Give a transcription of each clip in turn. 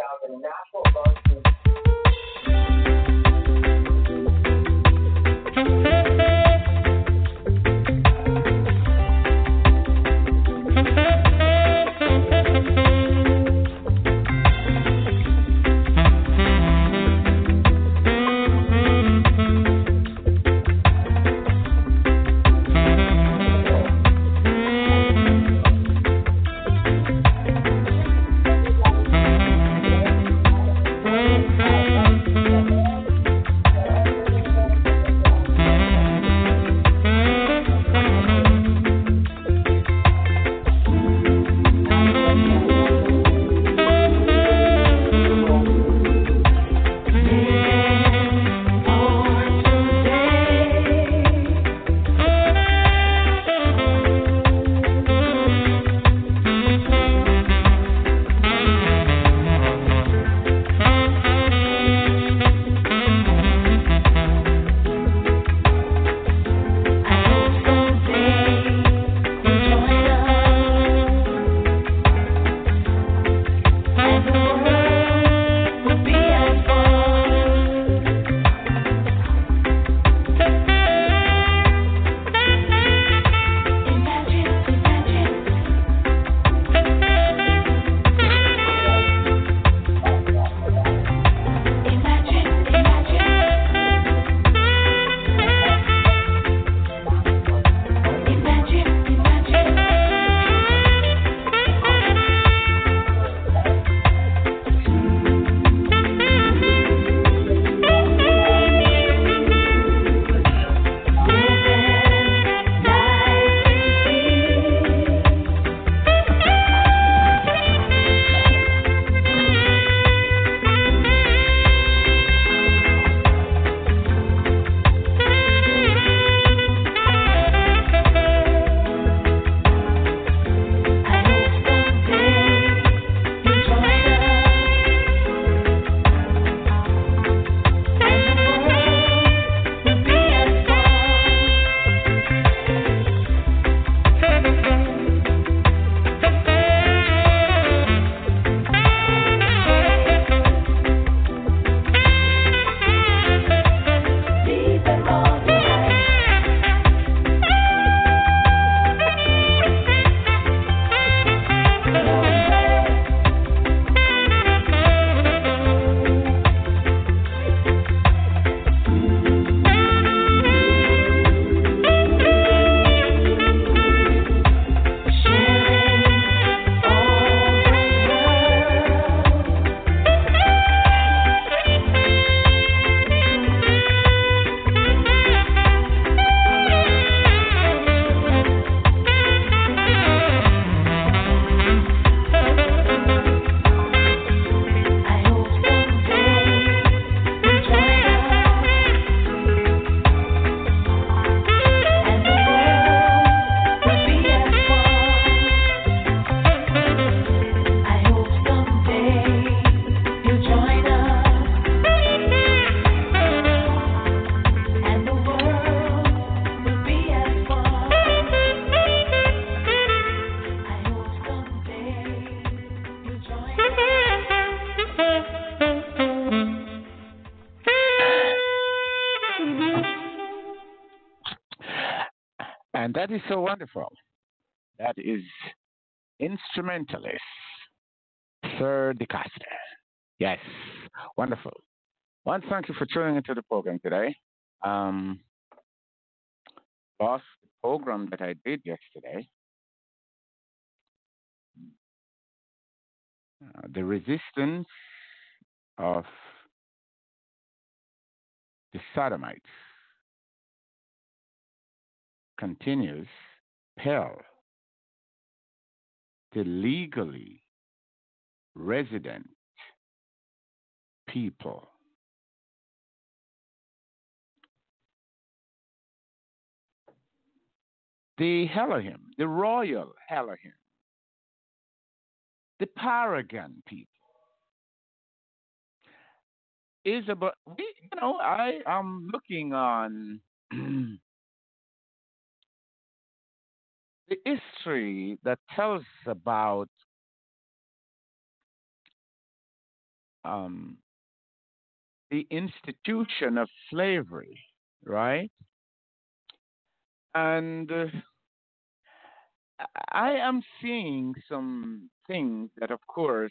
And that is so wonderful. That is instrumentalist, Sir DeCosta. Yes, wonderful. One, thank you for tuning into the program today. Um, Boss, the program that I did yesterday, the resistance of the Sodomites continues, Pell, the legally resident people. The Elohim, the royal Elohim, the paragon people is about, I am looking on the history that tells about um, the institution of slavery, right? And I am seeing some things that, of course,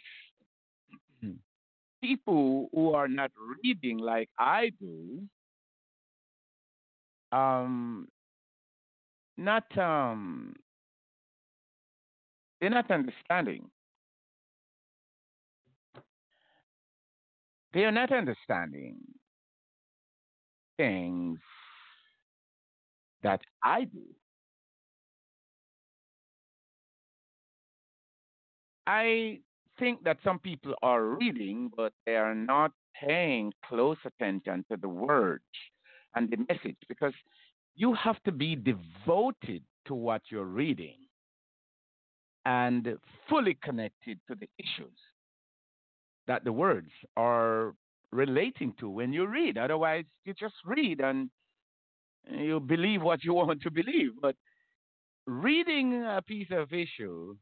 people who are not reading like I do, um, not they're not understanding. They are not understanding things that I do. I think that some people are reading, but they are not paying close attention to the words and the message because you have to be devoted to what you're reading and fully connected to the issues that the words are relating to when you read. Otherwise, you just read and you believe what you want to believe. But reading a piece of issue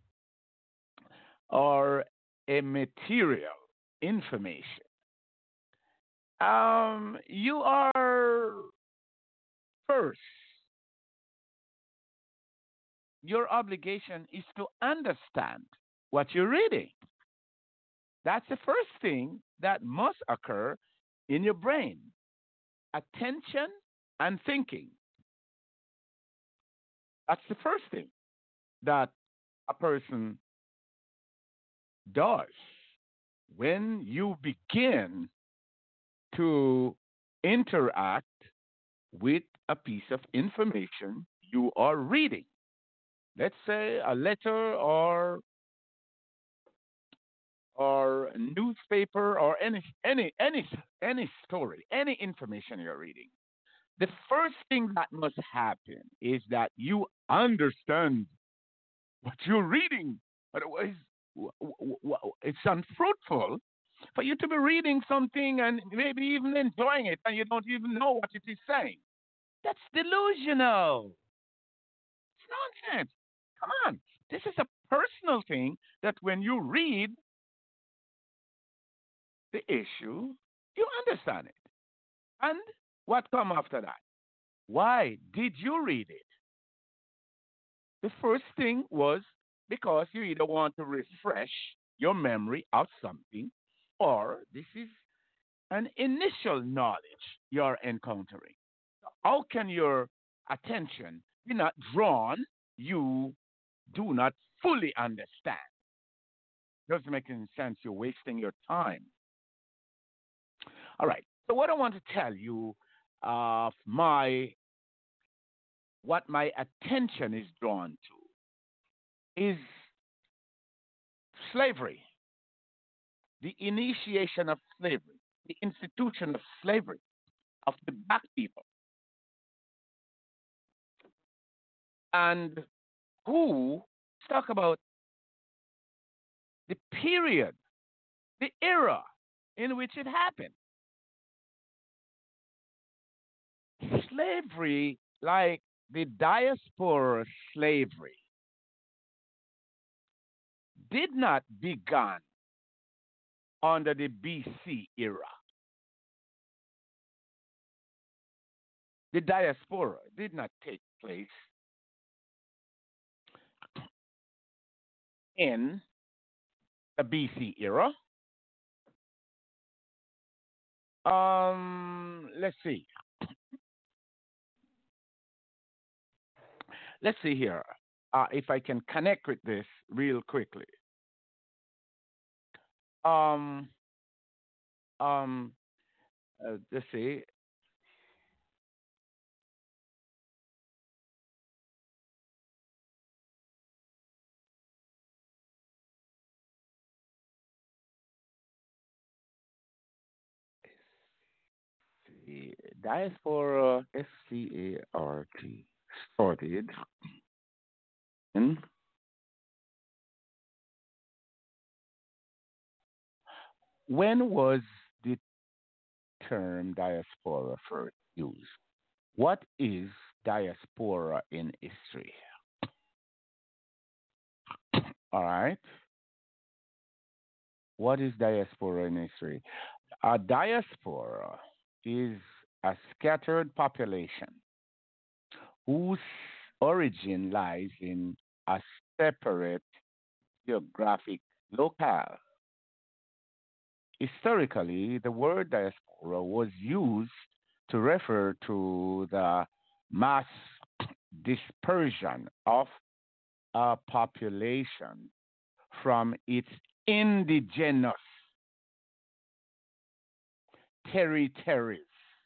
or a material information, you are first, your obligation is to understand what you're reading. That's the first thing that must occur in your brain, attention and thinking. That's the first thing that a person does when you begin to interact with a piece of information you are reading. Let's say a letter or a newspaper or any story, any information you're reading. The first thing that must happen is that you understand what you're reading. Otherwise, it's unfruitful for you to be reading something and maybe even enjoying it and you don't even know what it is saying. That's delusional. It's nonsense. Come on. This is a personal thing that when you read the issue, you understand it. And what come after that? Why did you read it? The first thing was because you either want to refresh your memory of something or this is an initial knowledge you're encountering. How can your attention be not drawn? You do not fully understand. Doesn't make any sense. You're wasting your time. All right. So what I want to tell you of my what my attention is drawn to is slavery, the initiation of slavery, the institution of slavery of the black people, and who talk about the period, the era in which it happened. Slavery, like the diaspora slavery, did not begin under the BC era. The diaspora did not take place in the BC era. Let's see. Let's see here. If I can connect with this real quickly. Um, um, let's see. The diaspora SCART started in when was the term diaspora first used? What is diaspora in history? All right. What is diaspora in history? A diaspora is a scattered population whose origin lies in a separate geographic locale. Historically, the word diaspora was used to refer to the mass dispersion of a population from its indigenous territories,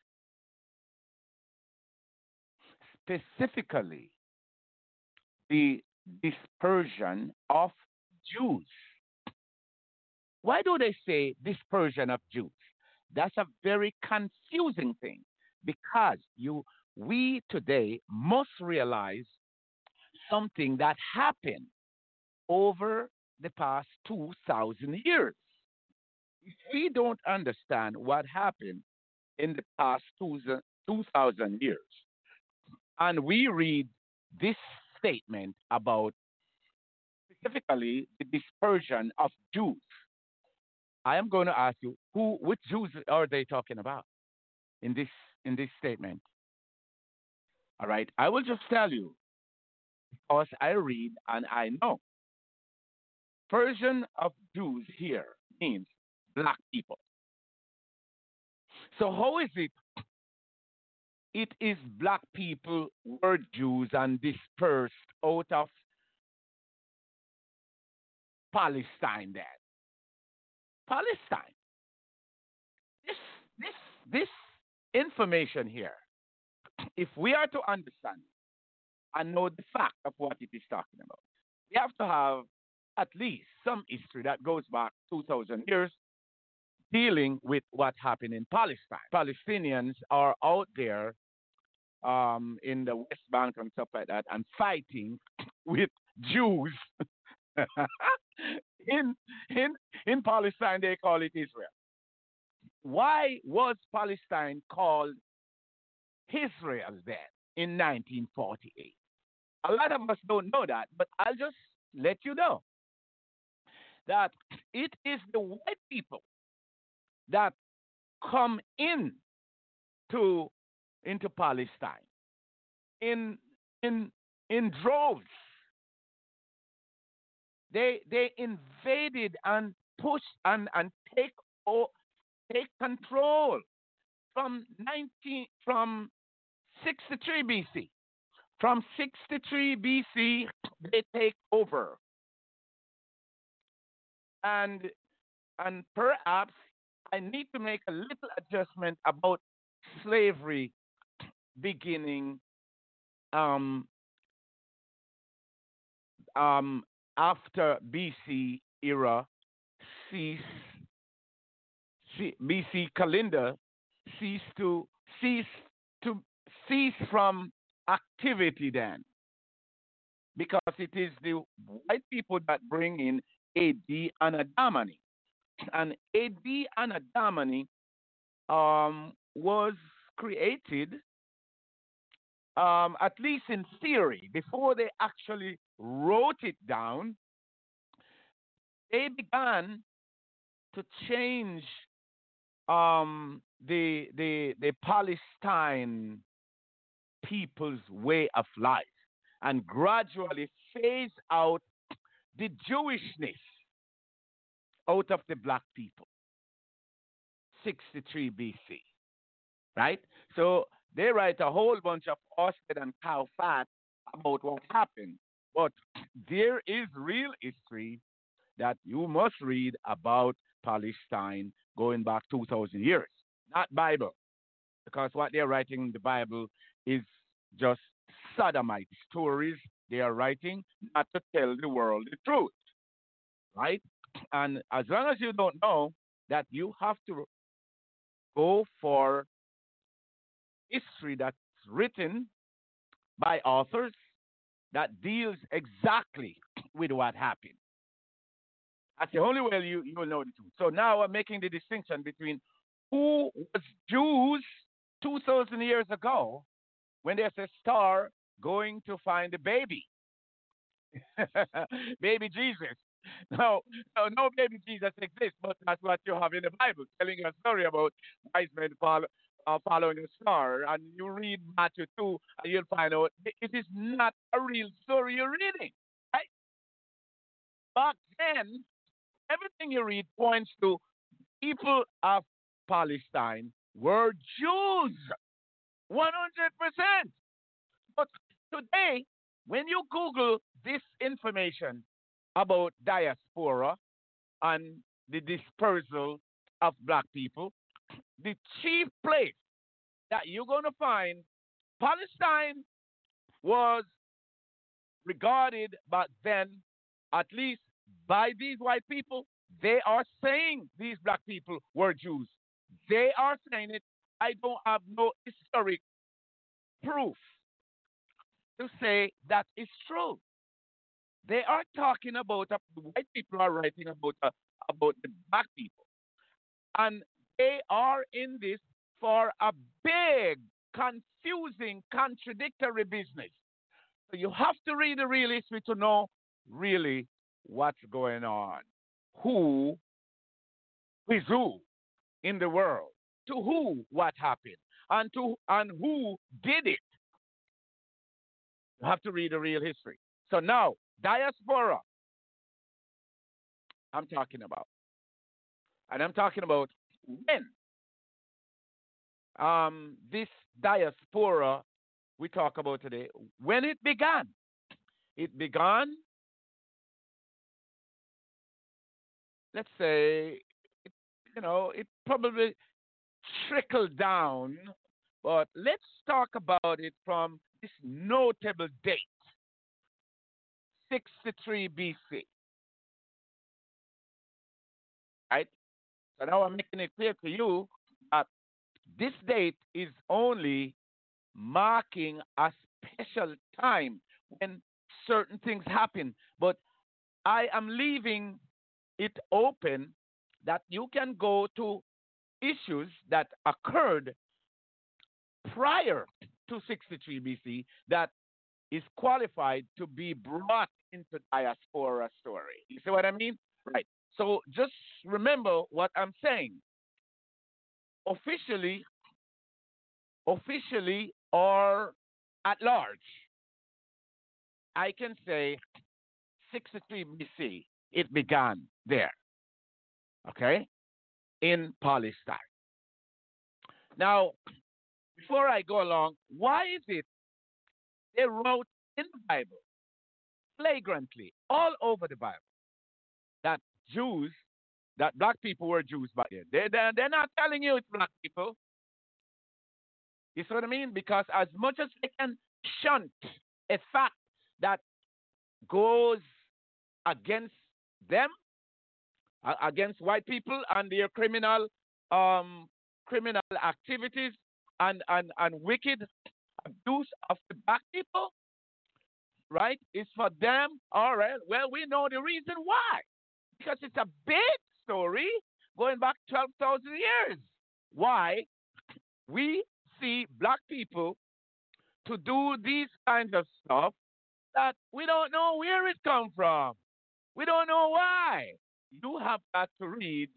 specifically the dispersion of Jews. Why do they say dispersion of Jews? That's a very confusing thing because we today must realize something that happened over the past 2,000 years. If we don't understand what happened in the past 2,000 years, and we read this statement about specifically the dispersion of Jews, I am going to ask you, which Jews are they talking about in this statement? All right, I will just tell you because I read and I know. Version of Jews here means black people. So how is it? It is black people were Jews and dispersed out of Palestine. Then Palestine. This this this information here, if we are to understand and know the fact of what it is talking about, we have to have at least some history that goes back 2,000 years dealing with what happened in Palestine. Palestinians are out there in the West Bank and stuff like that and fighting with Jews. in, in, in Palestine, they call it Israel. Why was Palestine called Israel then in 1948? A lot of us don't know that, but I'll just let you know that it is the white people that come in to into Palestine in in in droves. They invaded and pushed and take control from 63 BC. From 63 BC, they take over, and perhaps I need to make a little adjustment about slavery beginning um, after BC era cease, BC calendar cease to cease to cease from activity then because it is the white people that bring in AD Anadamani. And AD Anadamani was created, at least in theory, before they actually wrote it down. They began to change the Palestine people's way of life and gradually phase out the Jewishness out of the black people. 63 BC, right? So they write a whole bunch of Orsted and cow fat about what happened. But there is real history that you must read about Palestine going back 2,000 years, not Bible, because what they're writing in the Bible is just sodomite stories they are writing not to tell the world the truth, right? And as long as you don't know that, you have to go for history that's written by authors that deals exactly with what happened. That's the only way you will know the truth. So now I'm making the distinction between who was Jews 2,000 years ago when there's a star going to find a baby, baby Jesus. No, no baby Jesus exists, but that's what you have in the Bible, telling a story about wise men following a star. And you read Matthew 2, and you'll find out it is not a real story you're reading. Right? Back then, everything you read points to people of Palestine were Jews, 100%. But today, when you Google this information about diaspora and the dispersal of black people, the chief place that you're going to find Palestine was regarded back then, at least by these white people. They are saying these black people were Jews. They are saying it. I don't have no historic proof to say that is true. They are talking about the white people are writing about the black people, and they are in this for a big, confusing, contradictory business. So you have to read the real history to know really what's going on, who is who in the world, to who what happened, and who did it. You have to read the real history. So now, diaspora, I'm talking about. And I'm talking about when this diaspora we talk about today, when it began. It began, let's say, it probably trickled down, but let's talk about it from this notable date, 63 BC. Right? So now I'm making it clear to you that this date is only marking a special time when certain things happen. But I am leaving it open that you can go to issues that occurred prior to 63 BC that is qualified to be brought into diaspora story. You see what I mean? Right. So just remember what I'm saying. Officially, officially or at large, I can say 63 BC, it began there, okay, in Palestine. Now, before I go along, why is it they wrote in the Bible flagrantly all over the Bible that Jews, that black people were Jews back then? They're not telling you it's black people. You see what I mean? Because as much as they can shunt a fact that goes against them, against white people and their um, criminal activities and wicked abuse of the black people, right? It's for them. All right. Well, we know the reason why. Because it's a big story going back 12,000 years. Why we see black people to do these kinds of stuff that we don't know where it come from. We don't know why. You have got to read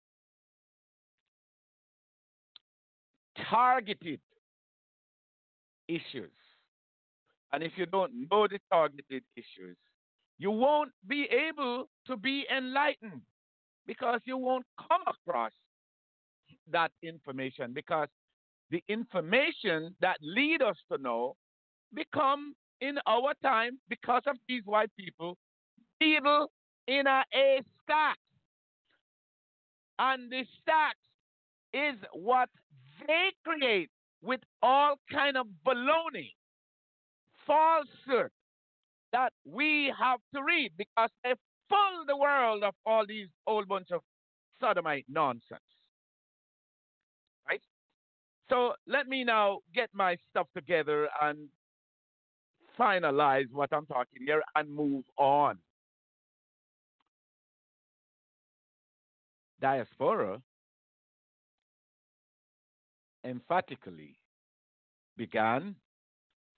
targeted issues. And if you don't know the targeted issues, you won't be able to be enlightened because you won't come across that information because the information that lead us to know become in our time because of these white people, people in a stack. And the stacks is what they create with all kind of baloney, falsehood that we have to read because they fill the world of all these old bunch of sodomite nonsense. Right? So let me now get my stuff together and finalize what I'm talking here and move on. Diaspora emphatically began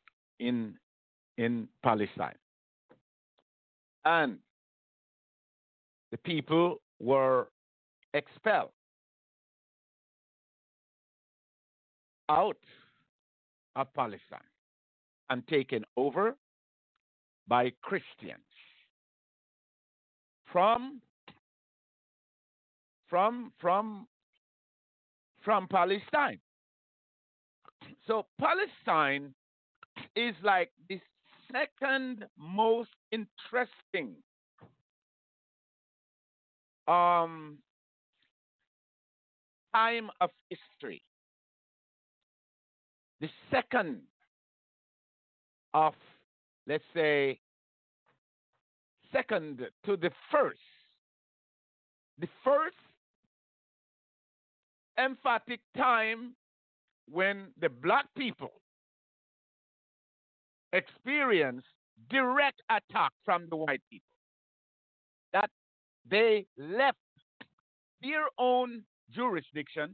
in Palestine. And the people were expelled out of Palestine and taken over by Christians from from from from Palestine. So Palestine is like the second most interesting um, time of history. The second of, let's say, second to the first. The first emphatic time when the black people experienced direct attack from the white people. That they left their own jurisdiction,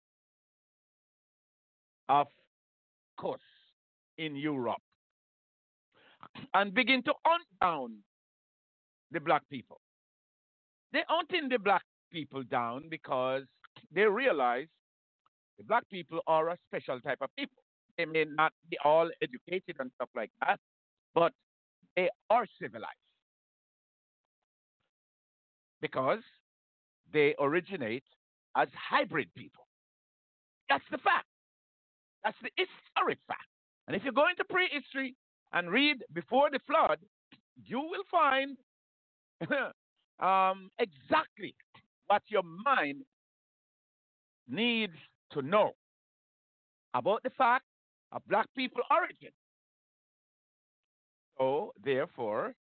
of course, in Europe, and begin to hunt down the black people. They hunting the black people down because they realize the black people are a special type of people. They may not be all educated and stuff like that, but they are civilized because they originate as hybrid people. That's the fact. That's the historic fact. And if you go into prehistory and read before the flood, you will find exactly what your mind needs to know about the fact of black people origin. So, therefore,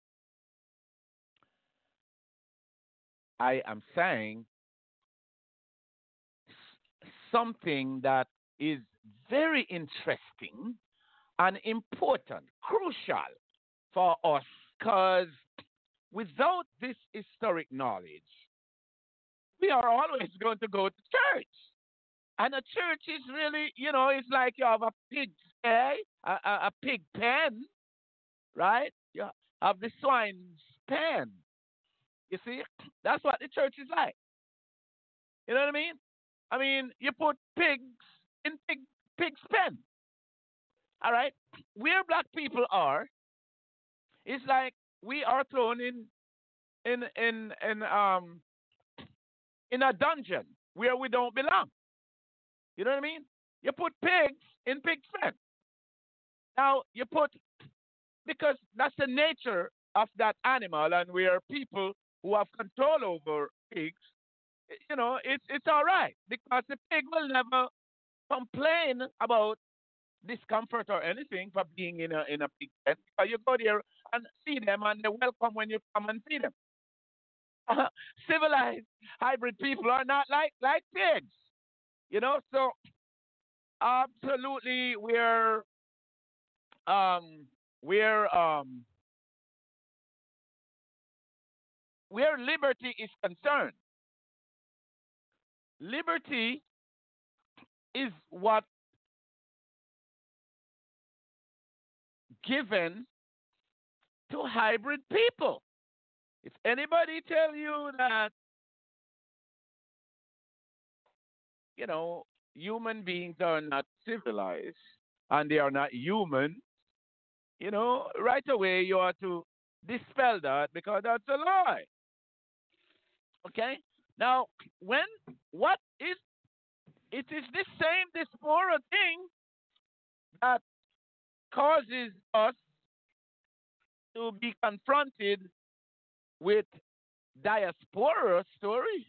I am saying something that is very interesting and important, crucial for us, because without this historic knowledge, we are always going to go to church. And a church is really, it's like you have a pig sty, a pig pen, right? You have the swine's pen. You see, that's what the church is like. You know what I mean? I mean, you put pigs in pig's pen. All right. Where black people are, it's like we are thrown in in in um in a dungeon where we don't belong. You know what I mean? You put pigs in pig's pen. Now you put, because that's the nature of that animal, and we are people who have control over pigs. It's all right because the pig will never complain about discomfort or anything for being in a pig pen. Because you go there and see them, and they're welcome when you come and see them. Civilized hybrid people are not like pigs, So absolutely, um we're where liberty is concerned. Liberty is what given to hybrid people. If anybody tell you that, human beings are not civilized and they are not human, right away you are to dispel that because that's a lie. Okay? Now, when what is it is this same diaspora thing that causes us to be confronted with diaspora stories.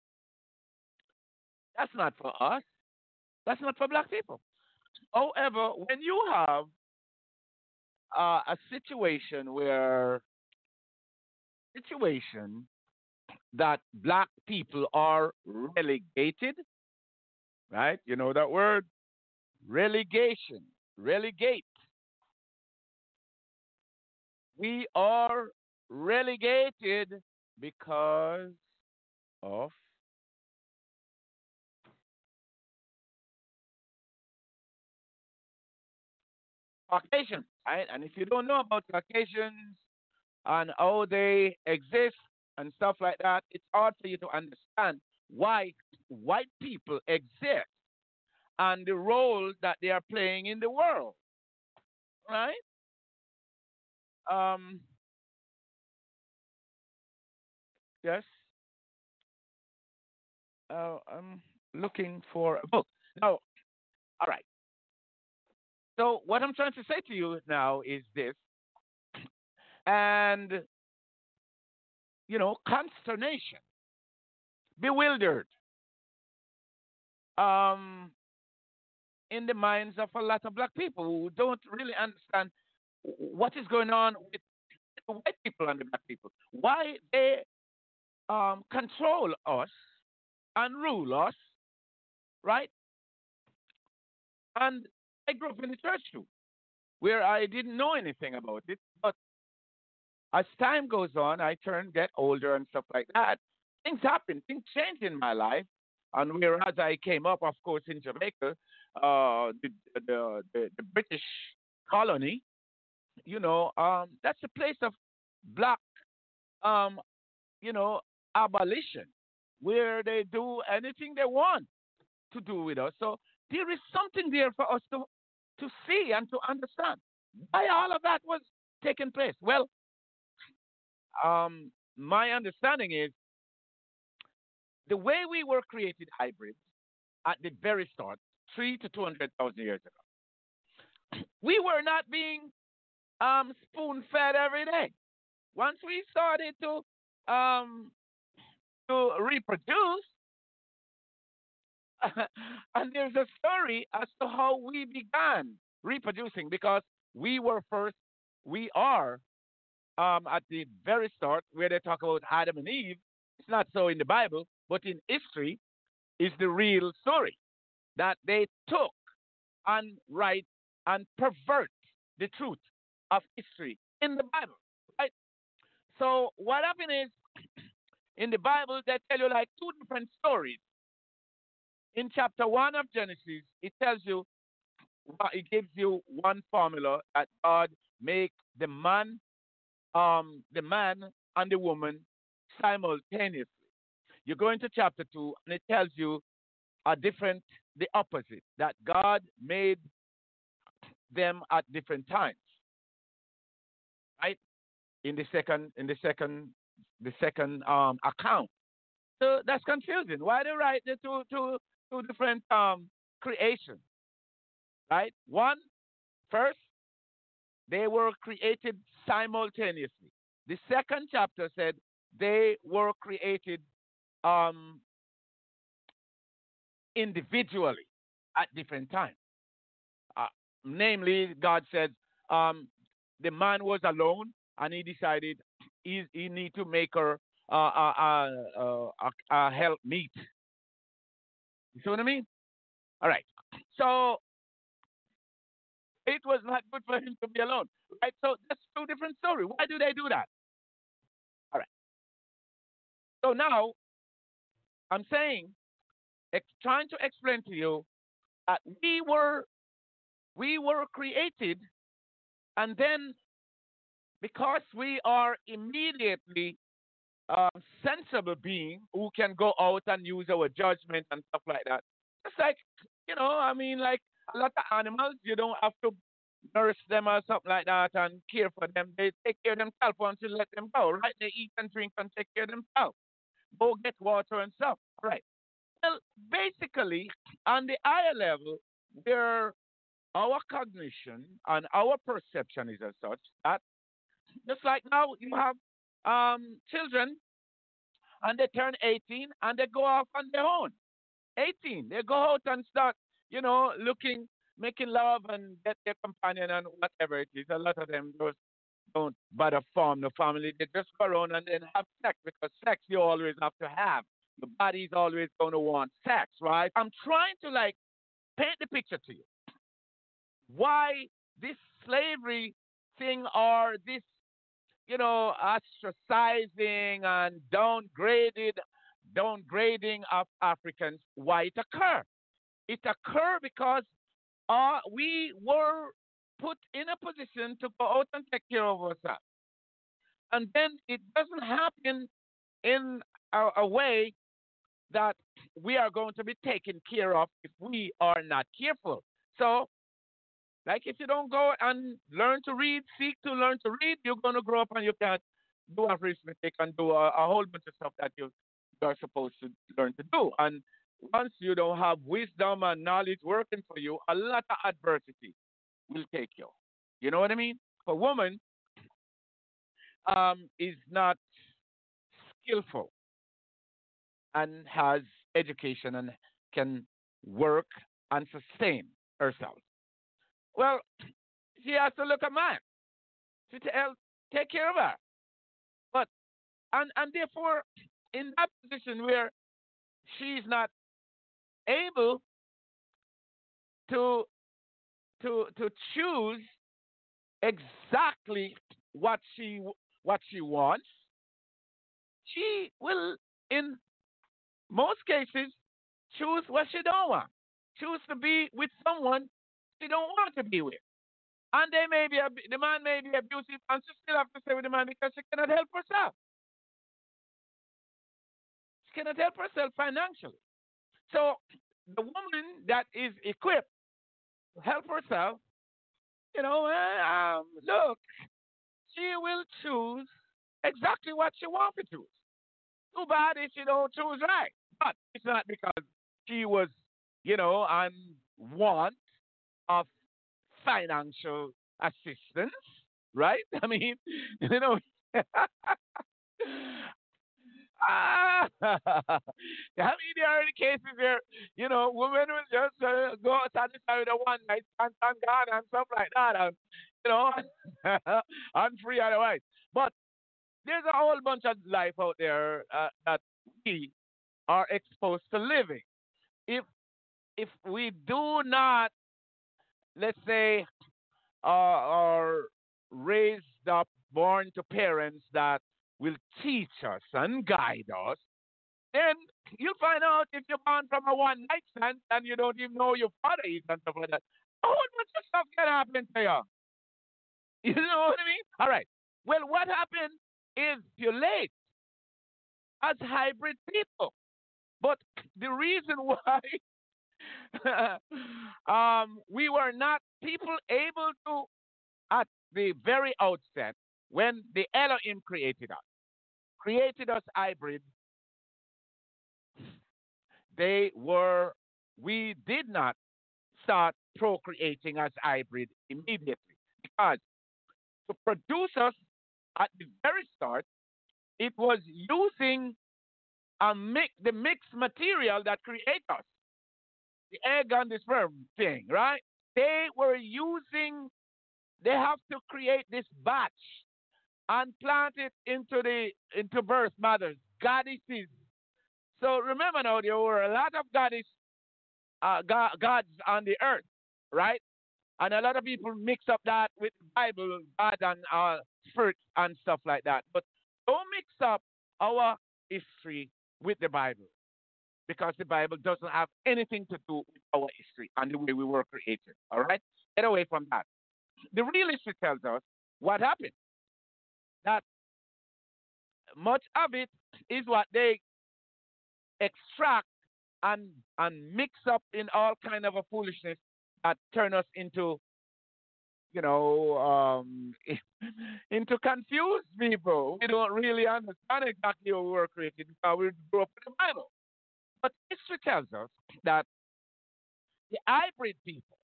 That's not for us. That's not for black people. However, when you have a situation that black people are relegated, right? You know that word, relegation, relegate. We are relegated because of Caucasians, right? And if you don't know about Caucasians and how they exist, and stuff like that, it's hard for you to understand why white people exist and the role that they are playing in the world, right? Um, yes, I'm looking for a book. Now, all right. So what I'm trying to say to you now is this, and consternation, bewildered, um, in the minds of a lot of black people who don't really understand what is going on with the white people and the black people. Why they control us and rule us, right? And I grew up in the church too, where I didn't know anything about it. But as time goes on, I get older and stuff like that. Things happen, things change in my life. And whereas I came up, of course, in Jamaica, the British colony, that's a place of black, um, you know, abolition, where they do anything they want to do with us. So there is something there for us to see and to understand why all of that was taking place. Well, my understanding is the way we were created hybrids at the very start, 3 to 200,000 years ago, we were not being spoon fed every day. Once we started um, to reproduce, and there's a story as to how we began reproducing because we were first, we are at the very start where they talk about Adam and Eve. It's not so in the Bible, but in history is the real story that they took and write and pervert the truth of history in the Bible, right? So what happened is in the Bible they tell you like two different stories. In chapter 1 of Genesis, it tells you, it gives you one formula that God make the man and the woman simultaneously. You go into chapter 2 and it tells you the opposite, that God made them at different times, right? In the second account. So that's confusing. Why they write the two different creations, right? One, first, they were created simultaneously. The second chapter said they were created um, individually at different times. Uh, Namely, God said um, the man was alone and he decided he need to make her a help meet. You see what I mean? All right. So it was not good for him to be alone, right? So that's two different stories. Why do they do that? All right. So now I'm saying, trying to explain to you that we were created, and then because we are immediately sensible being who can go out and use our judgment and stuff like that. Just like, I mean, like a lot of animals, you don't have to nurse them or something like that and care for them. They take care of themselves once you let them go, right? They eat and drink and take care of themselves. Go get water and stuff. Right. Well, basically, on the higher level, where our cognition and our perception is as such that just like now you have children and they turn 18 and they go off on their own. 18, they go out and start, looking, making love and get their companion and whatever it is. A lot of them just don't bother form the family. They just go around and then have sex because sex you always have to have. Your body's always going to want sex, right? I'm trying to like paint the picture to you. Why this slavery thing or this ostracizing and downgrading of Africans, why it occur? It occur because we were put in a position to go out and take care of ourselves. And then it doesn't happen in a way that we are going to be taken care of if we are not careful. So, like if you don't go and learn to read, seek to learn to read, you're going to grow up and you can't do arithmetic and do a whole bunch of stuff that you're supposed to learn to do. And once you don't have wisdom and knowledge working for you, a lot of adversity will take you. You know what I mean? A woman is not skillful and has education and can work and sustain herself. Well, she has to look at man to take care of her. But and therefore, in that position where she's not able to to choose exactly what she wants, she will, in most cases, choose what she don't want. Choose to be with someone she don't want to be with. And they may be the man may be abusive, and she still have to stay with the man because she cannot help herself. She cannot help herself financially. So the woman that is equipped to help herself, look, she will choose exactly what she wants to choose. Too bad if she don't choose right. But it's not because she was, on want of financial assistance, right? I mean, you know, Ah, I mean, there are the cases where, women will just go satisfied with a one night stand and gone and stuff like that, and, you know, and free otherwise. But there's a whole bunch of life out there that we are exposed to living. If if we do not, let's say, are raised up, born to parents that will teach us and guide us, then you'll find out if you're born from a one night stand and you don't even know your father is and stuff like that. A whole bunch of stuff can happen to you. You know what I mean? All right. Well, what happened is you're late as hybrid people. But the reason why we were not people able to, at the very outset, when the Elohim created us hybrid, they were, we did not start procreating as hybrid immediately because to produce us at the very start, it was using the mixed material that creates us, the egg and the sperm thing, right? They were using, they have to create this batch and plant it into birth mothers, goddesses. So remember now, there were a lot of gods on the earth, right? And a lot of people mix up that with the Bible, God and spirit and stuff like that. But don't mix up our history with the Bible because the Bible doesn't have anything to do with our history and the way we were created. All right? Get away from that. The real history tells us what happened. That much of it is what they extract and mix up in all kind of a foolishness that turn us into, you know, into confused people. We don't really understand exactly how we were created because we grew up in the Bible. But history tells us that the hybrid people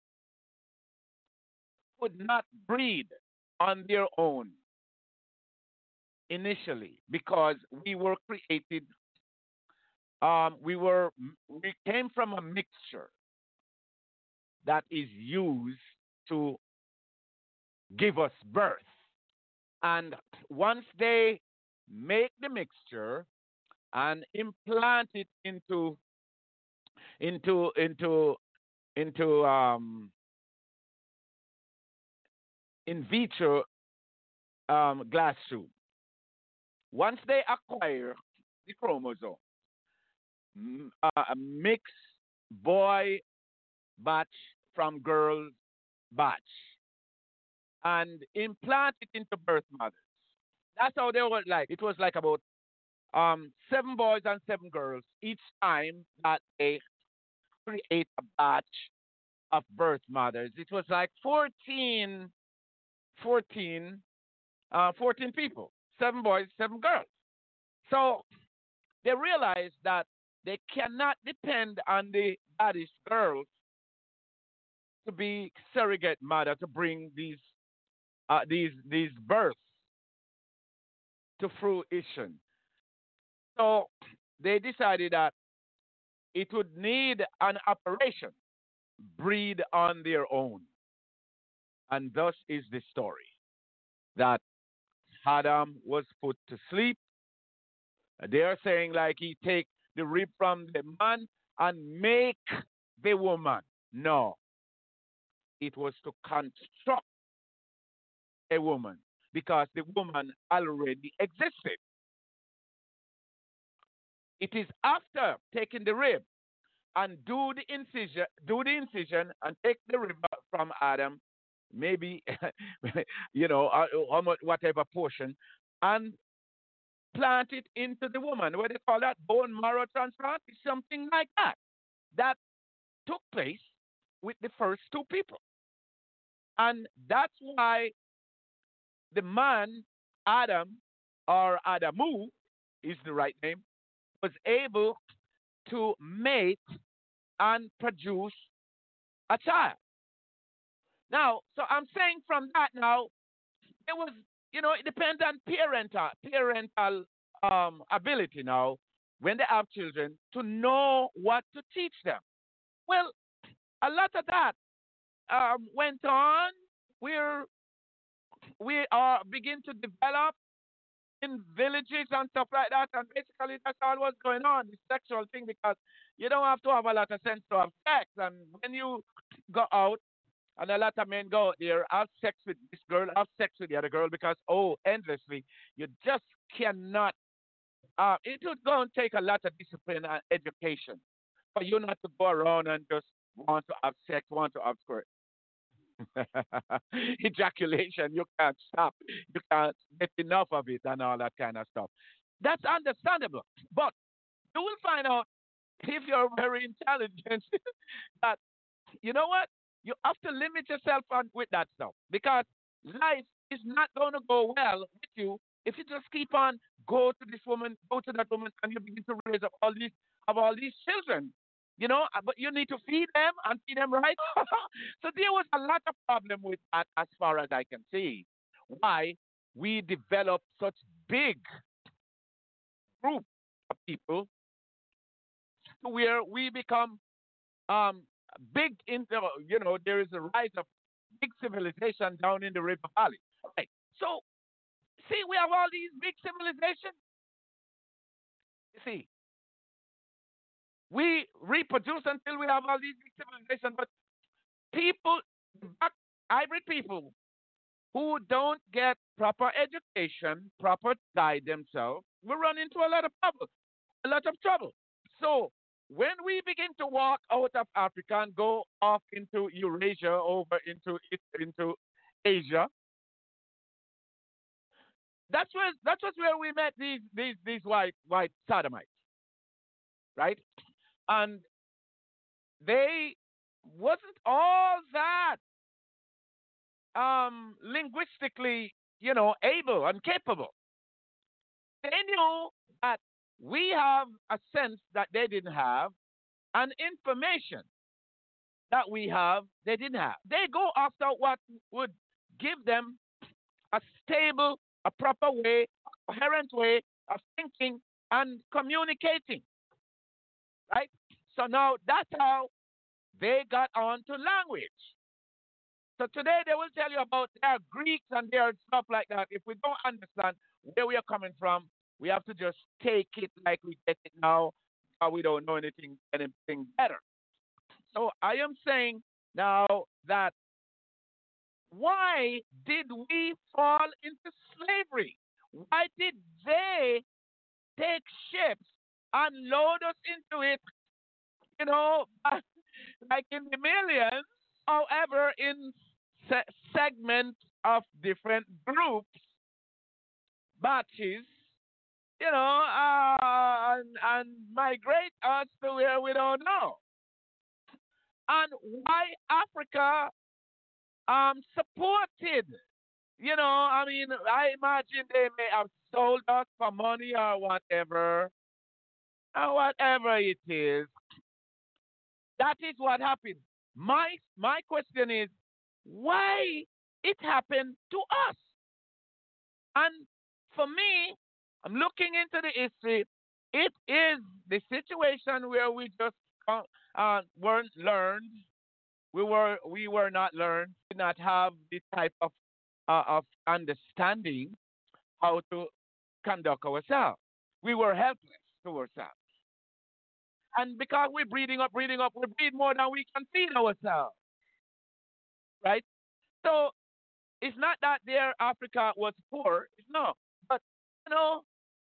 could not breed on their own initially because we were created. We came from a mixture that is used to give us birth. And once they make the mixture and implant it into into into in vitro glass tube, once they acquire the chromosome, a mixed boy batch from girl batch, and implant it into birth mothers. That's how they were like. It was like about seven boys and seven girls each time that they create a batch of birth mothers. It was like 14, 14 people, seven boys, seven girls. So they realized that they cannot depend on the baddest girls to be surrogate mother to bring these births to fruition. So they decided that it would need an operation, breed on their own. And thus is the story that Adam was put to sleep. They are saying like he take the rib from the man and make the woman. No, it was to construct a woman because the woman already existed. It is after taking the rib and do the incision and take the rib from Adam, maybe whatever portion, and plant it into the woman. What they call that bone marrow transplant is something like that. That took place with the first two people, and that's why the man Adam or Adamu is the right name was able to mate and produce a child. Now, so I'm saying from that now, it was, it depends on parental ability now when they have children to know what to teach them. Well, a lot of that went on. We're we are begin to develop in villages and stuff like that, and basically that's all what's going on, the sexual thing, because you don't have to have a lot of sense to have sex. And when you go out, and a lot of men go out there, have sex with this girl, have sex with the other girl, because endlessly, you just cannot. It would go and take a lot of discipline and education for you not to go around and just want to have sex, want to have squirt. Ejaculation, you can't stop. You can't get enough of it and all that kind of stuff. That's understandable. But you will find out if you're very intelligent that, you know what? You have to limit yourself with that stuff because life is not going to go well with you if you just keep on go to this woman, go to that woman, and you begin to raise up all these children. But you need to feed them and feed them right. So there was a lot of problem with that, as far as I can see. Why we developed such big group of people to where we become big into, there is a rise of big civilization down in the river valley. Right. So see, we have all these big civilizations. You see, we reproduce until we have all these big civilizations, but people, back hybrid people who don't get proper education, proper guide themselves, we run into a lot of trouble, a lot of trouble. So when we begin to walk out of Africa and go off into Eurasia, over into Asia, that's where we met these white sodomites, right? And they wasn't all that linguistically, able and capable. They knew that we have a sense that they didn't have, and information that we have they didn't have. They go after what would give them a stable, a proper way, a coherent way of thinking and communicating, right? So now that's how they got on to language. So today they will tell you about their Greeks and their stuff like that. If we don't understand where we are coming from, we have to just take it like we get it now, or we don't know anything better. So I am saying now that why did we fall into slavery? Why did they take ships and load us into it, you know, like in the millions? However, in segments of different groups, batches, and migrate us to where we don't know. And why Africa supported. I mean, I imagine they may have sold us for money or whatever it is. That is what happened. My question is, why it happened to us? And for me, I'm looking into the history. It is the situation where we just weren't learned. We were not learned. Did not have the type of understanding how to conduct ourselves. We were helpless to ourselves. And because we're breeding up, we breed more than we can feed ourselves, right? So it's not that there Africa was poor. It's no. But, you know,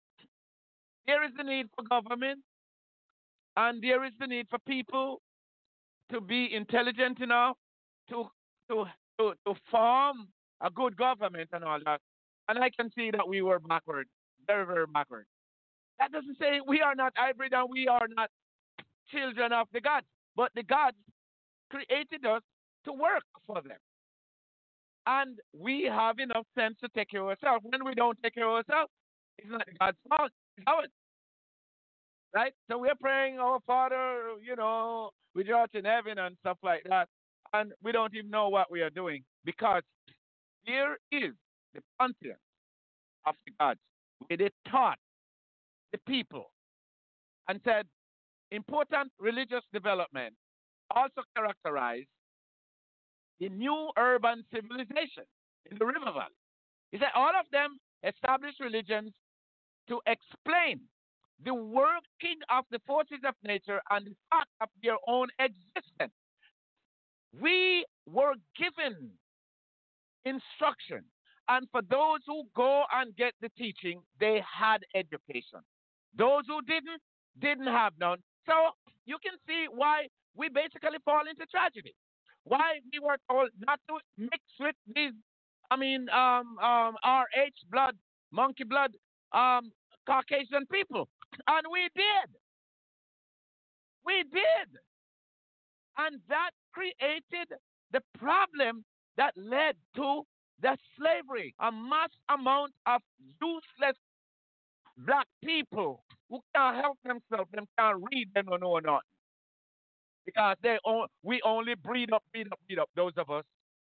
there is the need for government and there is the need for people to be intelligent enough to to to form a good government and all that. And I can see that we were backward, very, very backward. That doesn't say we are not hybrid and we are not children of the gods, but the gods created us to work for them. And we have enough sense to take care of ourselves. When we don't take care of ourselves, it's not God's fault. It's ours, right? So we're praying, our Father, which art in heaven and stuff like that. And we don't even know what we are doing because here is the pantheon of the gods where they taught the people and said important religious development also characterized the new urban civilization in the river valley. He said all of them established religions to explain the working of the forces of nature and the fact of their own existence. We were given instruction, and for those who go and get the teaching, they had education. Those who didn't have none. So you can see why we basically fall into tragedy. Why we were told not to mix with these, RH blood, monkey blood, um, Caucasian people. And we did. We did. And that created the problem that led to the slavery, a mass amount of useless black people who can't help themselves, them can't read, them don't know nothing. Because we only breed up those of us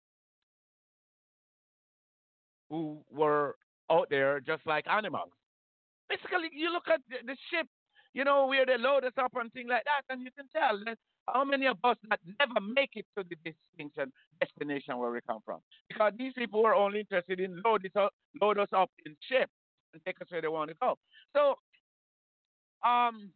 who were out there just like animals. Basically, you look at the ship, where they load us up and things like that, and you can tell that how many of us that never make it to the destination where we come from. Because these people were only interested in load us up in ship and take us where they want to go. So, um,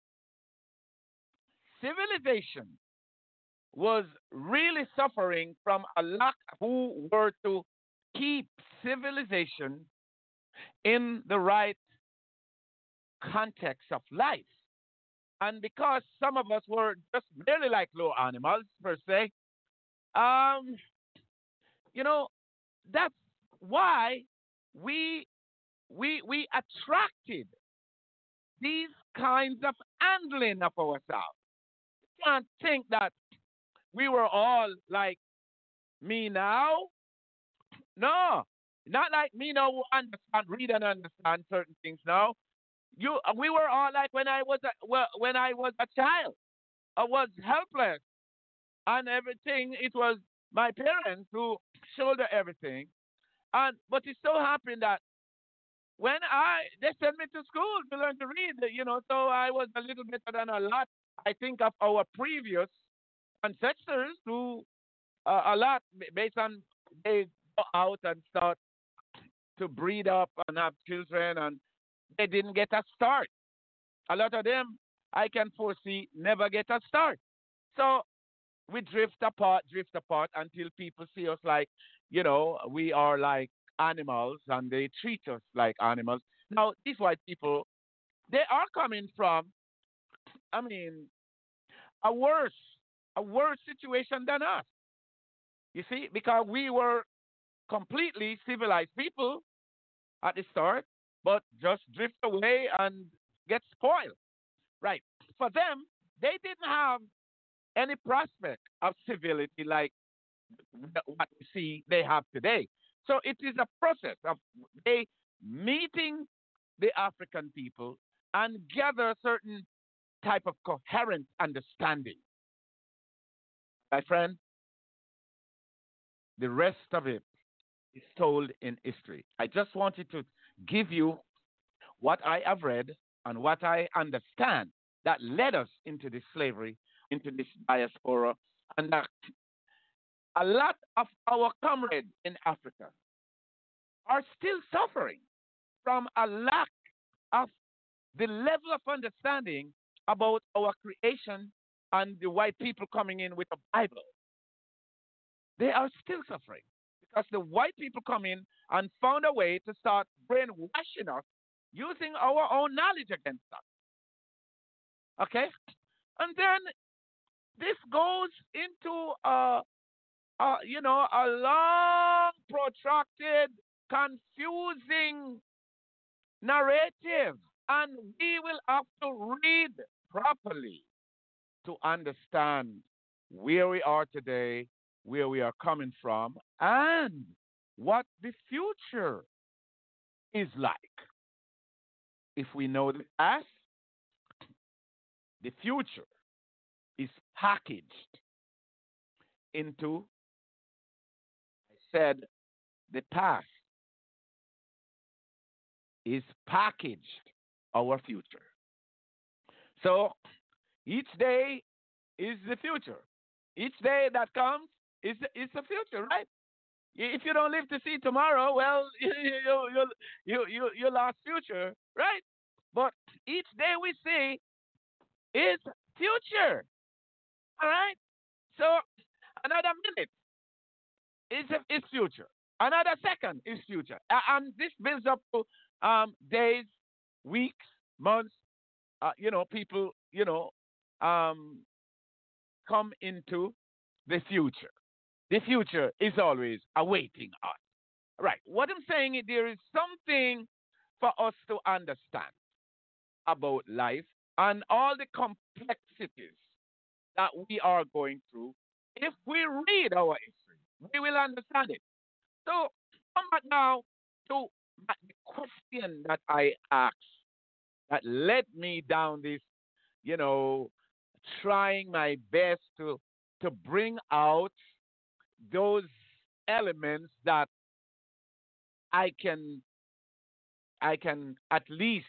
civilization was really suffering from a lack who were to keep civilization in the right context of life. And because some of us were just merely like low animals per se, um, you know, that's why we we attracted these kinds of handling of ourselves. You can't think that we were all like me now. No, not like me now who understand, read and understand certain things now. We were all like when I was a child. I was helpless and everything. It was my parents who shoulder everything. And but it so happened that when they sent me to school to learn to read, so I was a little better than a lot. I think of our previous ancestors who a lot based on they go out and start to breed up and have children and they didn't get a start. A lot of them I can foresee never get a start. So we drift apart until people see us like, we are like animals and they treat us like animals. Now, these white people, they are coming from, I mean, a worse, a worse situation than us. You see, because we were completely civilized people at the start. but just drift away and get spoiled. Right. For them, they didn't have any prospect of civility like what we see they have today. So it is a process of they meeting the African people and gather a certain type of coherent understanding. My friend, the rest of it is told in history. I just wanted to give you what I have read and what I understand that led us into this slavery, into this diaspora, and that a lot of our comrades in Africa are still suffering from a lack of the level of understanding about our creation and the white people coming in with a Bible. They are still suffering because the white people come in and found a way to start brainwashing us using our own knowledge against us. Okay? And then this goes into a long, protracted, confusing narrative, and we will have to read properly to understand where we are today, where we are coming from, and what the future is like. If we know the past, the future is packaged into, I said, the past is packaged our future. So each day is the future. Each day that comes is the future, right? If you don't live to see tomorrow, well, you lost future, right? But each day we see is future, all right? So another minute is future. Another second is future. And this builds up to days, weeks, months. People, um, come into the future. The future is always awaiting us. Right. What I'm saying is there is something for us to understand about life and all the complexities that we are going through. If we read our history, we will understand it. So come back now to the question that I asked that led me down this, you know, trying my best to bring out those elements that I can I can at least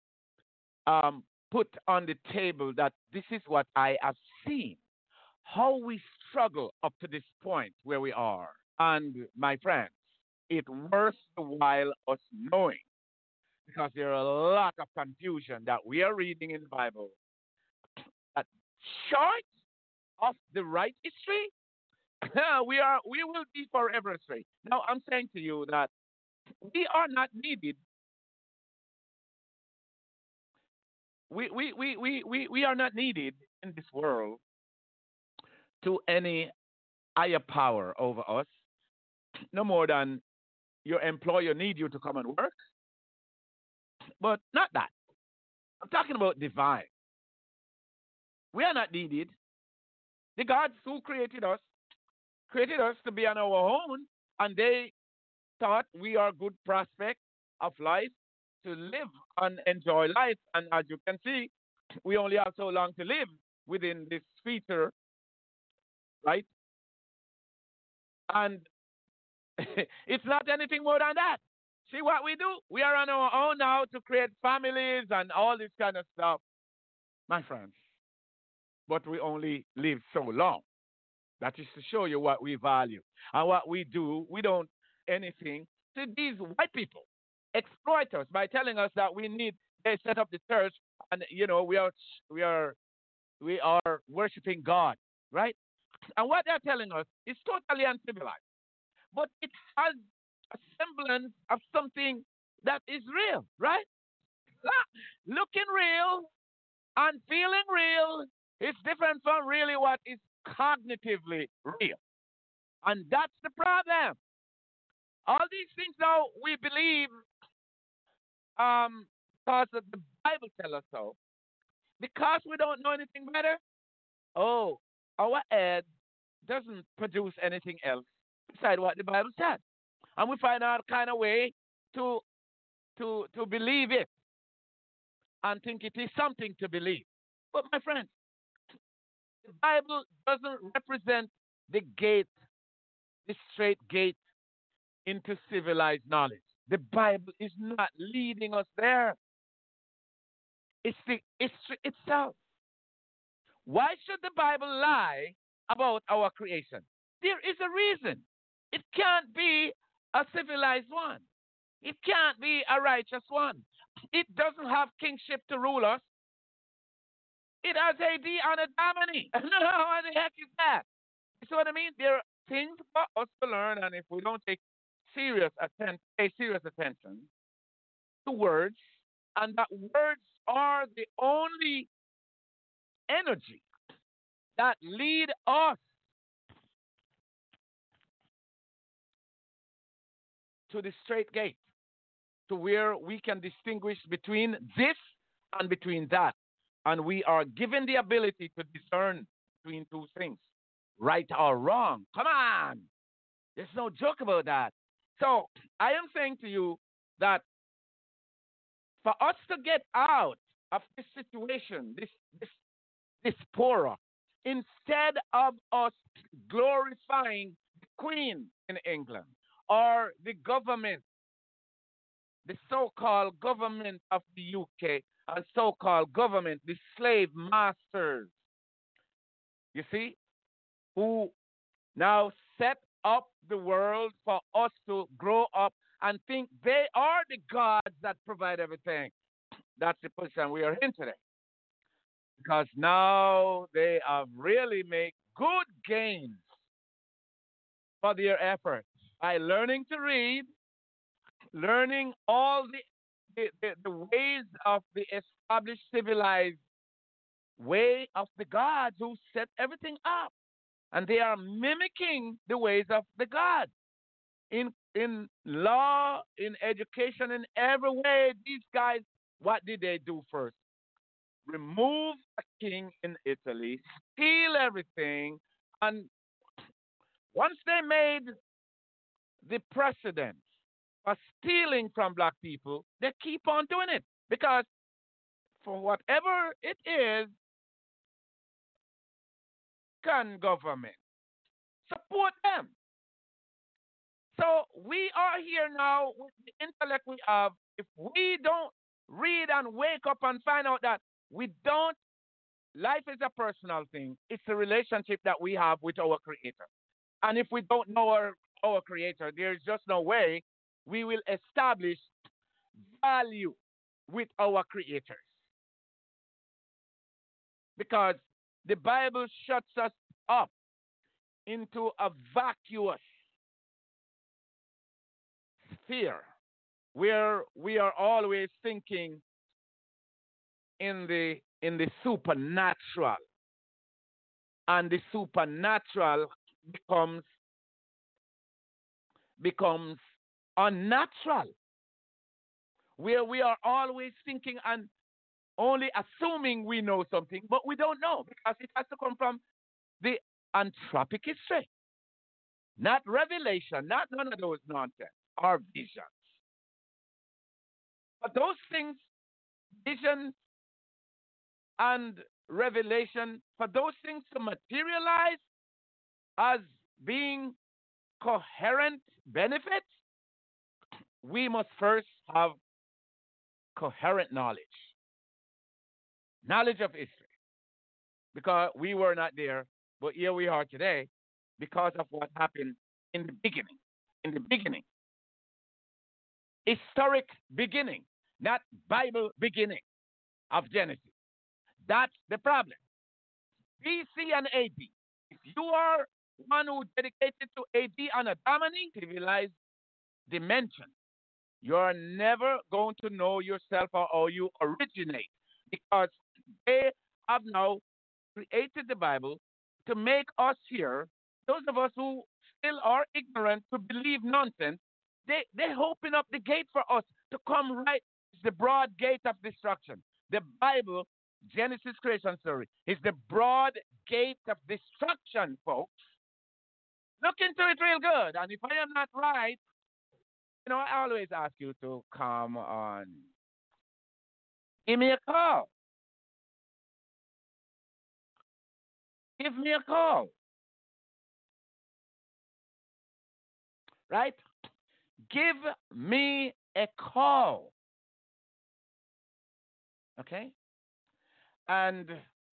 put on the table that this is what I have seen, how we struggle up to this point where we are. And my friends, it worth the while us knowing because there are a lot of confusion that we are reading in the Bible that short of the right history, we will be forever astray. Now I'm saying to you that we are not needed. We are not needed in this world to any higher power over us, no more than your employer need you to come and work, but not that. I'm talking about divine. We are not needed. The gods who created us to be on our own, and they thought we are good prospect of life to live and enjoy life. And as you can see, we only have so long to live within this feature, right? And it's not anything more than that. See what we do? We are on our own now to create families and all this kind of stuff, my friends. But we only live so long. That is to show you what we value and what we do. We don't anything to these white people exploit us by telling us that we need. They set up the church, and we are we are worshiping God, right? And what they're telling us is totally uncivilized, but it has a semblance of something that is real, right? Looking real and feeling real is different from really what is cognitively real. And that's the problem. All these things now we believe because of the Bible tells us so. Because we don't know anything better, oh, our head doesn't produce anything else beside what the Bible says. And we find out kind of way to to believe it and think it is something to believe. But my friends, the Bible doesn't represent the gate, the straight gate into civilized knowledge. The Bible is not leading us there. It's the history itself. Why should the Bible lie about our creation? There is a reason. It can't be a civilized one. It can't be a righteous one. It doesn't have kingship to rule us. It has AD and a Domini. What the heck is that? You see what I mean? There are things for us to learn, and if we don't pay serious attention to words, and that words are the only energy that lead us to the straight gate, to where we can distinguish between this and between that. And we are given the ability to discern between two things, right or wrong. Come on. There's no joke about that. So I am saying to you that for us to get out of this situation, this poorer, instead of us glorifying the Queen in England or the government, the so-called government of the UK and so-called government, the slave masters, you see, who now set up the world for us to grow up and think they are the gods that provide everything. That's the position we are in today. Because now they have really made good gains for their efforts by learning to read, learning all the ways of the established civilized way of the gods who set everything up. And they are mimicking the ways of the gods in law, in education, in every way. These guys, what did they do first? Remove a king in Italy, steal everything, and once they made the precedent for stealing from black people, they keep on doing it because for whatever it is, can government support them? So we are here now with the intellect we have. If we don't read and wake up and find out that we don't, life is a personal thing. It's a relationship that we have with our Creator. And if we don't know our Creator, there's just no way we will establish value with our creators. Because the Bible shuts us up into a vacuous sphere where we are always thinking in the supernatural, and the supernatural becomes unnatural, where we are always thinking and only assuming we know something, but we don't know because it has to come from the anthropic history, not revelation, not none of those nonsense or visions. But those things, vision and revelation, for those things to materialize as being coherent benefits, we must first have coherent knowledge of history. Because we were not there, but here we are today because of what happened in the beginning. In the beginning. Historic beginning, not Bible beginning of Genesis. That's the problem. BC and AD. If you are one who dedicated to AD and a dominant civilized dimension, you're never going to know yourself or how you originate because they have now created the Bible to make us here, those of us who still are ignorant to believe nonsense, they open up the gate for us to come right. It's the broad gate of destruction. The Bible, Genesis creation story, is the broad gate of destruction, folks. Look into it real good. And if I am not right, I always ask you to come on. Give me a call. Give me a call. Right? Give me a call. Okay? And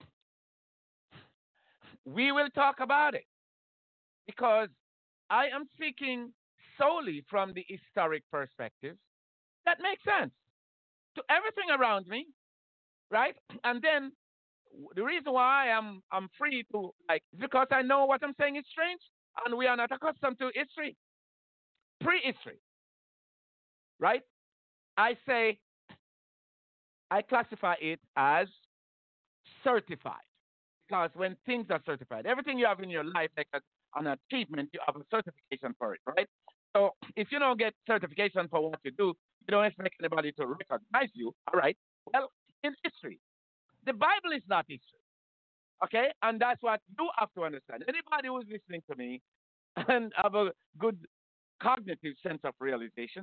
we will talk about it because I am speaking solely from the historic perspective. That makes sense to everything around me, right? And then the reason why I'm free to like is because I know what I'm saying is strange, and we are not accustomed to history, prehistory, right? I say I classify it as certified because when things are certified, everything you have in your life, like an achievement, you have a certification for it, right? So if you don't get certification for what you do, you don't expect anybody to recognize you. All right. Well, in history, the Bible is not history. Okay? And that's what you have to understand. Anybody who's listening to me and have a good cognitive sense of realization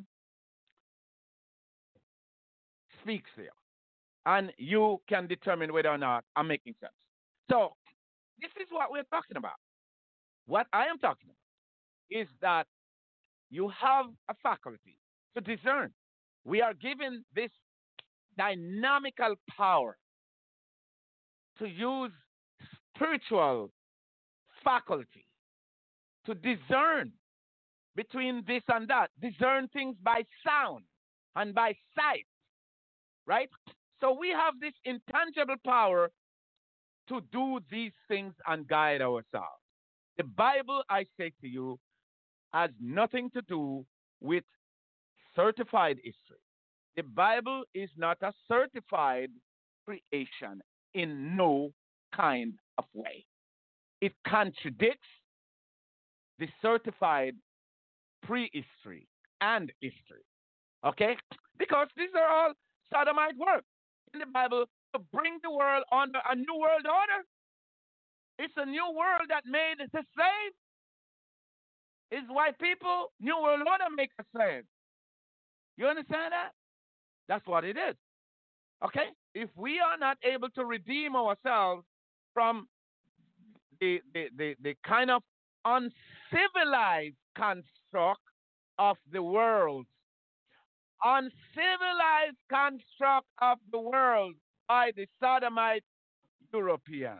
speaks there. And you can determine whether or not I'm making sense. So, this is what we're talking about. What I am talking about is that you have a faculty to discern. We are given this dynamical power to use spiritual faculty to discern between this and that, discern things by sound and by sight, right? So we have this intangible power to do these things and guide ourselves. The Bible, I say to you, has nothing to do with certified history. The Bible is not a certified creation in no kind of way. It contradicts the certified prehistory and history. Okay? Because these are all sodomite work in the Bible to bring the world under a new world order. It's a new world that made the slave. It's white people, new world order make a slave. You understand that? That's what it is. Okay? If we are not able to redeem ourselves from the kind of uncivilized construct of the world, uncivilized construct of the world by the sodomite Europeans,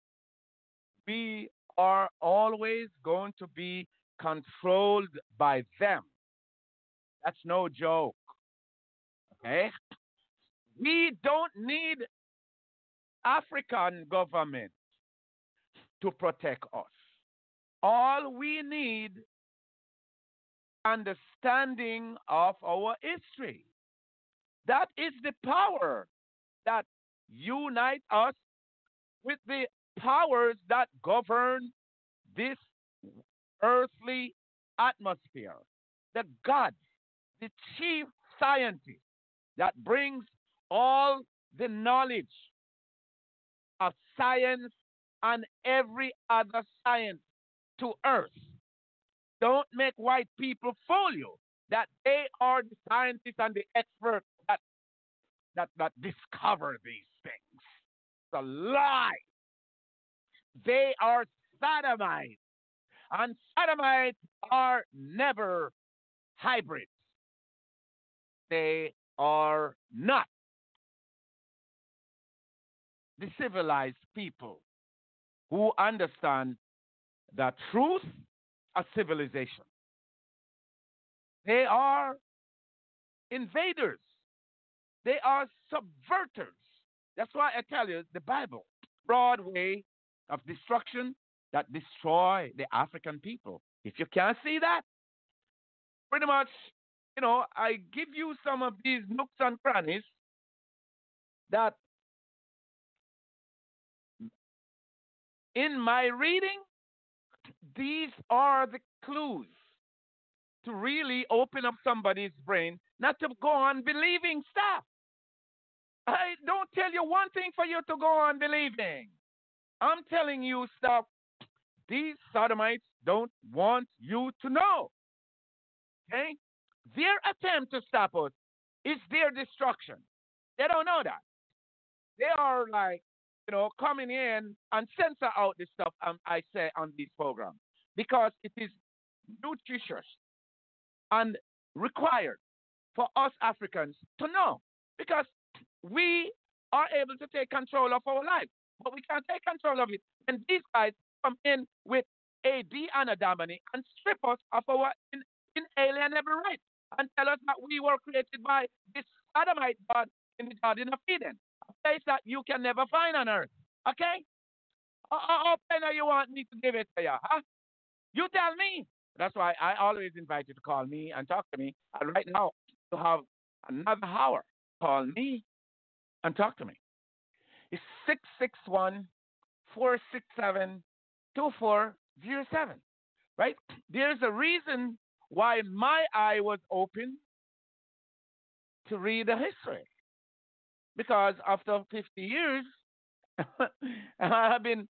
we are always going to be controlled by them. That's no joke. Okay? We don't need African government to protect us. All we need understanding of our history. That is the power that unites us with the powers that govern this earthly atmosphere. The God, the chief scientist that brings all the knowledge of science and every other science to earth. Don't make white people fool you that they are the scientists and the experts that discover these things. It's a lie. They are sodomites, and sodomites are never hybrids. They are not the civilized people who understand the truth of civilization. They are invaders. They are subverters. That's why I tell you the Bible, broad way of destruction that destroy the African people. If you can't see that, pretty much, I give you some of these nooks and crannies that in my reading, these are the clues to really open up somebody's brain, not to go on believing stuff. I don't tell you one thing for you to go on believing. I'm telling you stuff these sodomites don't want you to know. Okay? Their attempt to stop us is their destruction. They don't know that. They are like, coming in and censor out the stuff I say on these programs because it is nutritious and required for us Africans to know because we are able to take control of our life, but we can't take control of it. And these guys come in with AD and Adamani and strip us of our inalienable rights and tell us that we were created by this Adamite God in the Garden of Eden, a place that you can never find on earth. Okay? How penny you want me to give it to you? Huh? You tell me. That's why I always invite you to call me and talk to me. And right now, you have another hour. Call me and talk to me. It's 661 467 2407. Right? There's a reason why my eye was open to read the history. Because after 50 years, I have been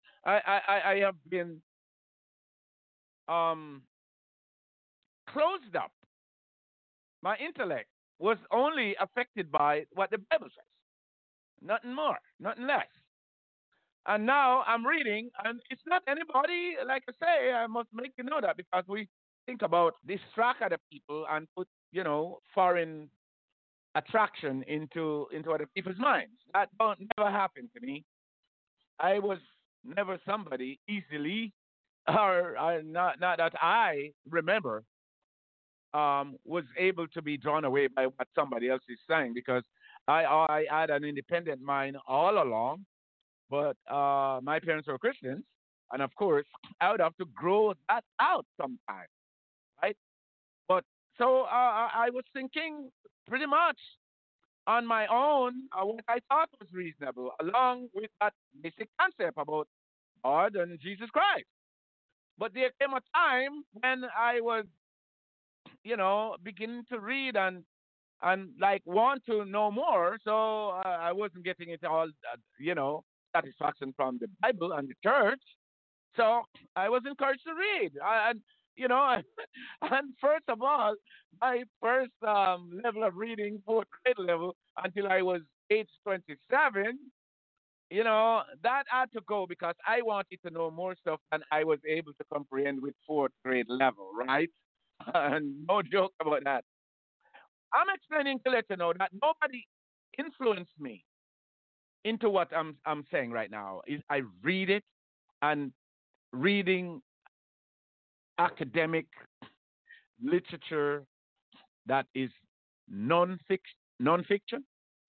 closed up. My intellect was only affected by what the Bible says. Nothing more, nothing less. And now I'm reading, and it's not anybody, like I say, I must make you know that because we think about distract other people and put, foreign attraction into other people's minds. That don't never happen to me. I was never somebody easily, or not that I remember, was able to be drawn away by what somebody else is saying because I had an independent mind all along, but my parents were Christians, and of course I would have to grow that out sometime, right? But so I was thinking pretty much on my own what I thought was reasonable, along with that basic concept about God and Jesus Christ. But there came a time when I was, beginning to read and like want to know more. So I wasn't getting it all, satisfaction from the Bible and the church. So I was encouraged to read. And and first of all, my first level of reading, fourth grade level, until I was age 27, that had to go because I wanted to know more stuff than I was able to comprehend with fourth grade level, right? And no joke about that. I'm explaining to let you know that nobody influenced me into what I'm saying right now. Is I read it and reading academic literature that is non-fiction.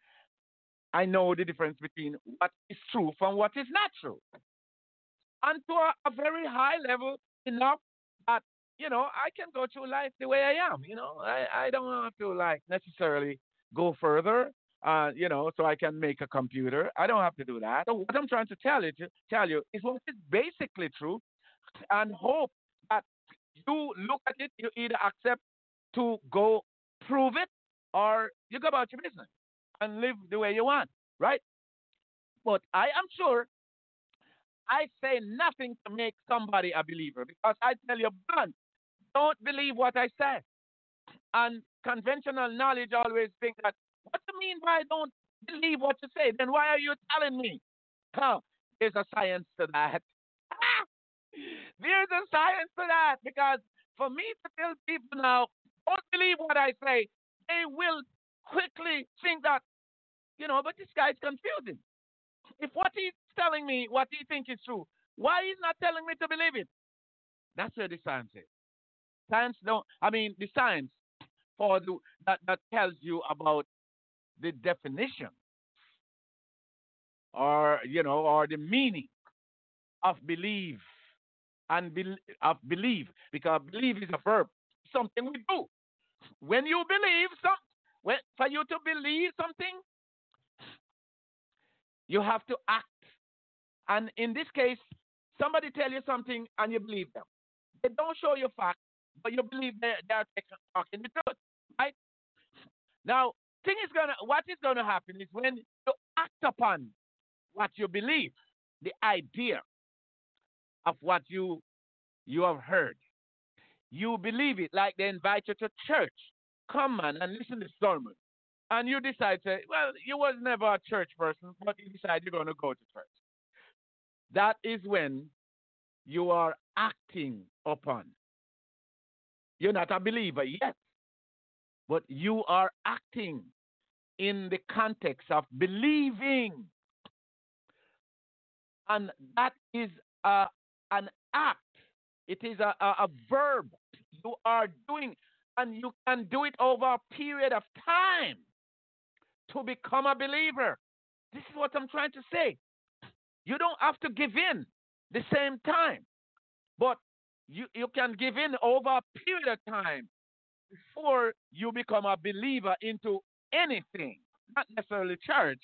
I know the difference between what is true from what is not true. And to a very high level, enough that, I can go through life the way I am. I don't have to, like, necessarily go further, so I can make a computer. I don't have to do that. So what I'm trying to tell you is what is basically true and hope that you look at it, you either accept to go prove it or you go about your business and live the way you want, right? But I am sure I say nothing to make somebody a believer because I tell you, blunt, don't believe what I say. And conventional knowledge always think that, what do you mean by don't believe what you say? Then why are you telling me? Huh, there's a science to that. There's a science to that because for me to tell people now, don't believe what I say, they will quickly think that, but this guy's confusing. If what he's telling me, what he thinks is true, why he's not telling me to believe it? That's where the science is. The science that tells you about the definition or the meaning of believe and of believe because believe is a verb, something we do. When you believe for you to believe something, you have to act. And in this case, somebody tell you something and you believe them. They don't show you facts. but you believe they are talking the truth, right? Now, what is gonna happen is when you act upon what you believe, the idea of what you have heard. You believe it, like they invite you to church. Come on and listen to the sermon. And you decide, say, well, you was never a church person, but you decide you're going to go to church. That is when you are acting upon. You're not a believer yet, but you are acting in the context of believing. And that is an act, it is a verb you are doing, and you can do it over a period of time to become a believer. This is what I'm trying to say. You don't have to give in the same time, but you can give in over a period of time before you become a believer into anything, not necessarily church.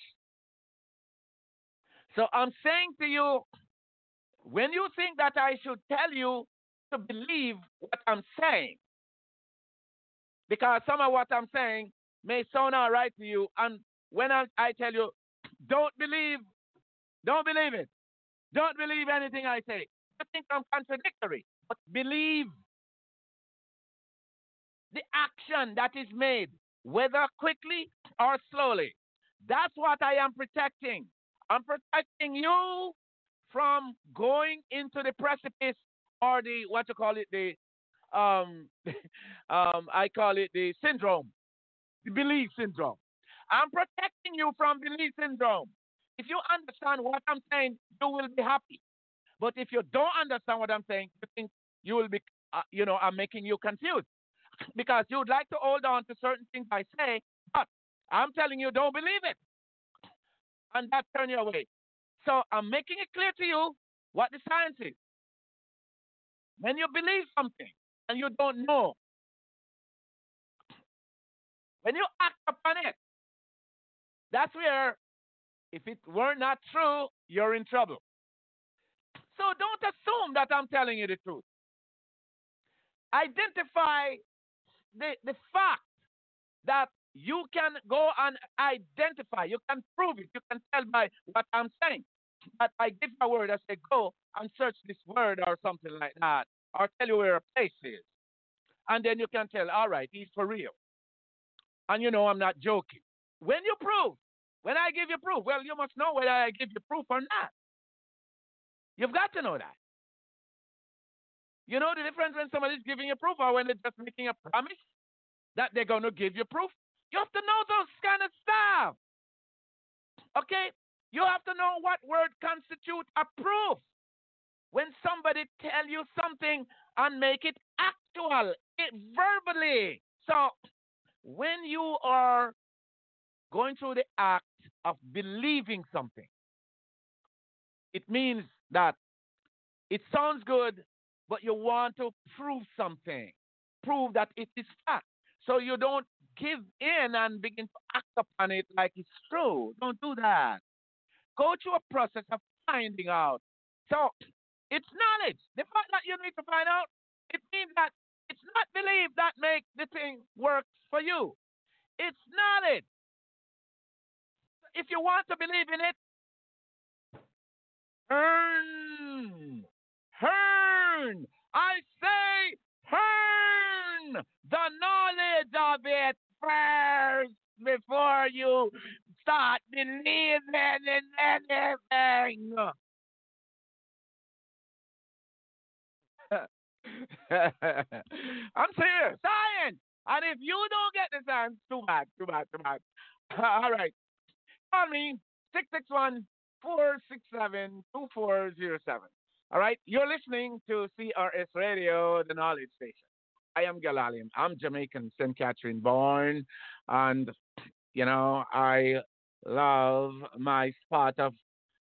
So I'm saying to you, when you think that I should tell you to believe what I'm saying, because some of what I'm saying may sound all right to you, and when I tell you, don't believe, don't believe it. Don't believe anything I say. You think I'm contradictory, but believe the action that is made, whether quickly or slowly. That's what I am protecting. I'm protecting you from going into the precipice or the what you call it, the I call it the syndrome, the belief syndrome. I'm protecting you from belief syndrome. If you understand what I'm saying, you will be happy. But if you don't understand what I'm saying, you think you will be, I'm making you confused because you would like to hold on to certain things I say, but I'm telling you, don't believe it, and that turn you away. So I'm making it clear to you what the science is. When you believe something and you don't know, when you act upon it, that's where, if it were not true, you're in trouble. So don't assume that I'm telling you the truth. Identify the fact that you can go and identify, you can prove it, you can tell by what I'm saying. But I give a word, I say, go and search this word or something like that, or tell you where a place is. And then you can tell, all right, he's for real. And you know I'm not joking. When you prove, when I give you proof, well, you must know whether I give you proof or not. You've got to know that. You know the difference when somebody's giving you proof or when they're just making a promise that they're going to give you proof? You have to know those kind of stuff. Okay? You have to know what word constitutes a proof. When somebody tell you something and make it actual, verbally. So when you are going through the act of believing something, it means that it sounds good, but you want to prove something, prove that it is fact. So you don't give in and begin to act upon it like it's true. Don't do that. Go through a process of finding out. So it's knowledge. The fact that you need to find out, it means that it's not belief that makes the thing work for you. It's knowledge. If you want to believe in it, earn, earn. I say, earn the knowledge of it first before you start believing in anything. I'm serious. Science. And if you don't get the science, too bad, too bad, too bad. All right. Call me 661 467 2407. All right. You're listening to CRS Radio, the knowledge station. I am Galalim. I'm Jamaican, St. Catherine born. And, I love my spot of,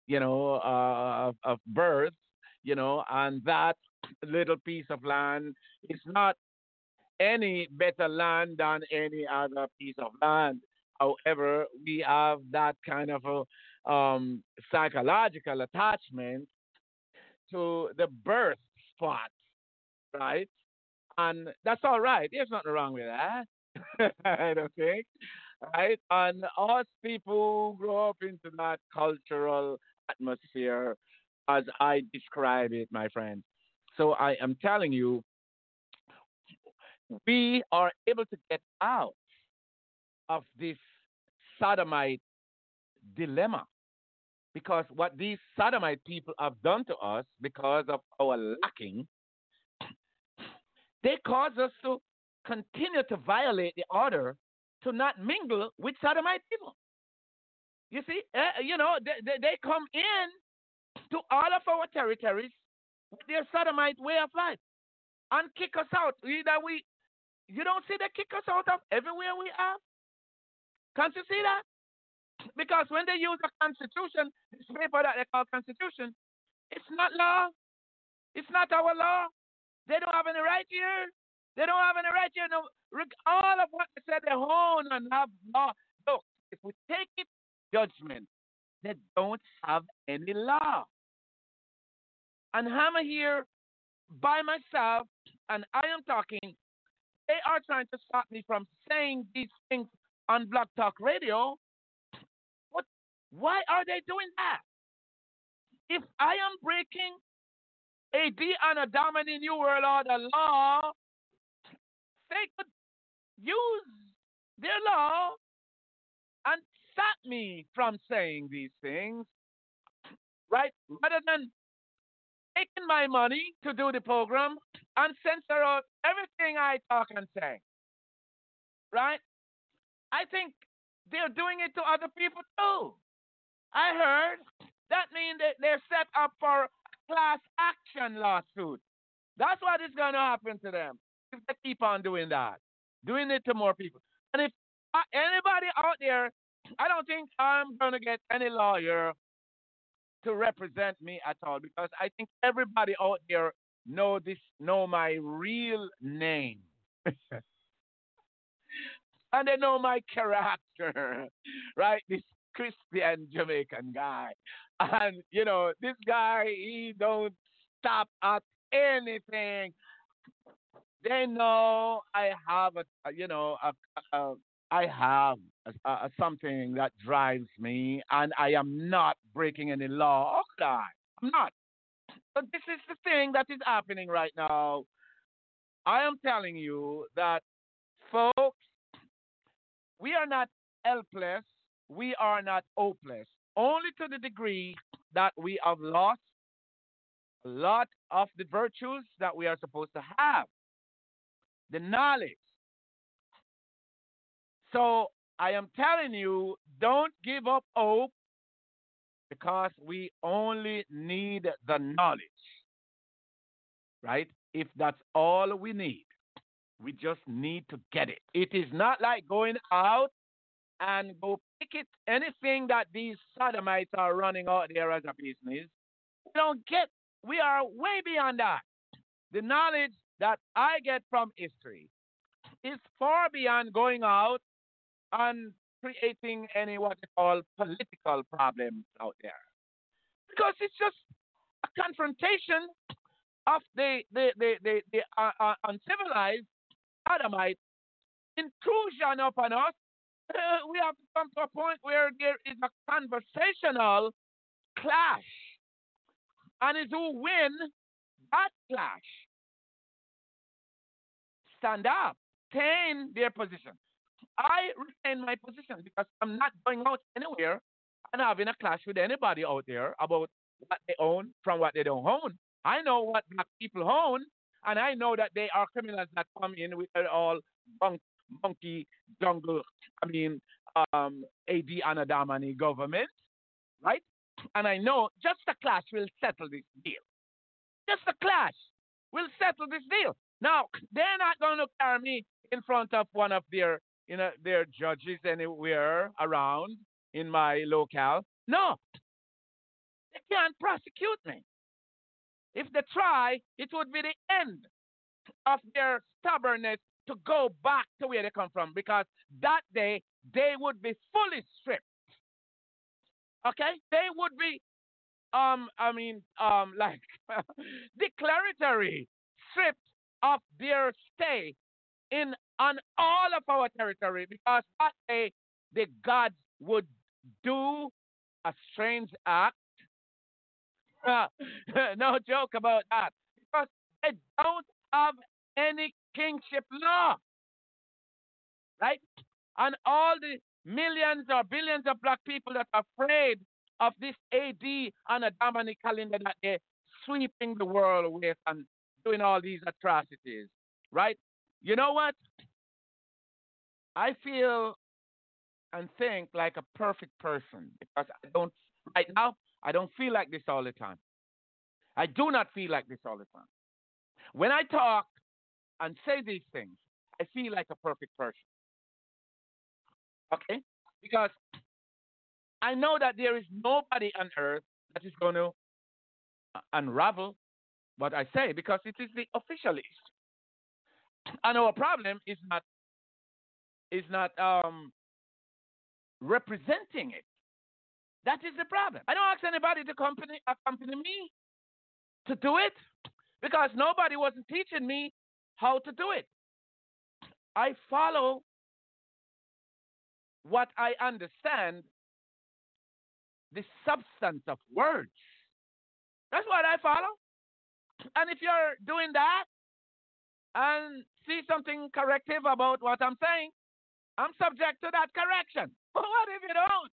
of birth, and that little piece of land is not any better land than any other piece of land. However, we have that kind of a psychological attachment to the birth spot, right? And that's all right. There's nothing wrong with that. I don't think. Right? And us people who grow up into that cultural atmosphere, as I describe it, my friend. So I am telling you, we are able to get out of this sodomite dilemma because what these sodomite people have done to us because of our lacking, they cause us to continue to violate the order to not mingle with sodomite people. You see, they come in to all of our territories with their sodomite way of life and kick us out. You don't see they kick us out of everywhere we are. Can't you see that? Because when they use a constitution, this paper that they call constitution, it's not law. It's not our law. They don't have any right here. They don't have any right here. No, all of what they said they own and have law. Look, if we take it judgment, they don't have any law. And I'm here by myself, and I am talking. They are trying to stop me from saying these things on Block Talk Radio. What? Why are they doing that? If I am breaking AD and a dominant New World Order law, they could use their law and stop me from saying these things, right? Rather than taking my money to do the program and censor out everything I talk and say, right? I think they're doing it to other people too. I heard that means that they're set up for a class action lawsuit. That's what is going to happen to them if they keep on doing that, doing it to more people. And if anybody out there, I don't think I'm going to get any lawyer to represent me at all because I think everybody out there know my real name. And they know my character, right? This Christian Jamaican guy. And this guy, he don't stop at anything. They know I have I have something that drives me, and I am not breaking any law. Oh, God, I'm not. But this is the thing that is happening right now. I am telling you that, folks, we are not helpless. We are not hopeless. Only to the degree that we have lost a lot of the virtues that we are supposed to have, the knowledge. So I am telling you, don't give up hope because we only need the knowledge, right? If that's all we need, we just need to get it. It is not like going out and go pick it anything that these sodomites are running out there as a business. We don't get, we are way beyond that. The knowledge that I get from history is far beyond going out and creating any what they call political problems out there. Because it's just a confrontation of the uncivilized Adamite intrusion upon us. We have to come to a point where there is a conversational clash, and it's who win that clash stand up, retain their position. I retain my position because I'm not going out anywhere and having a clash with anybody out there about what they own from what they don't own. I know what black people own, and I know that they are criminals that come in with all monkey jungle. I mean, AD Anadamani government, right? And I know just a clash will settle this deal. Just a clash will settle this deal. Now they're not going to carry me in front of one of their judges anywhere around in my locale. No, they can't prosecute me. If they try, it would be the end of their stubbornness to go back to where they come from because that day they would be fully stripped. Okay? They would be like declaratory stripped of their stay in on all of our territory, because that day the gods would do a strange act. No joke about that. Because they don't have any kingship law, right? And all the millions or billions of black people that are afraid of this AD and a Dominic calendar that they're sweeping the world with and doing all these atrocities, right? You know what? I feel and think like a perfect person because I don't, right now, I don't feel like this all the time. I do not feel like this all the time. When I talk and say these things, I feel like a perfect person. Okay? Because I know that there is nobody on earth that is going to unravel what I say because it is the official list. And our problem is not representing it. That is the problem. I don't ask anybody to accompany me to do it because nobody wasn't teaching me how to do it. I follow what I understand the substance of words. That's what I follow. And if you're doing that and see something corrective about what I'm saying, I'm subject to that correction. But what if you don't?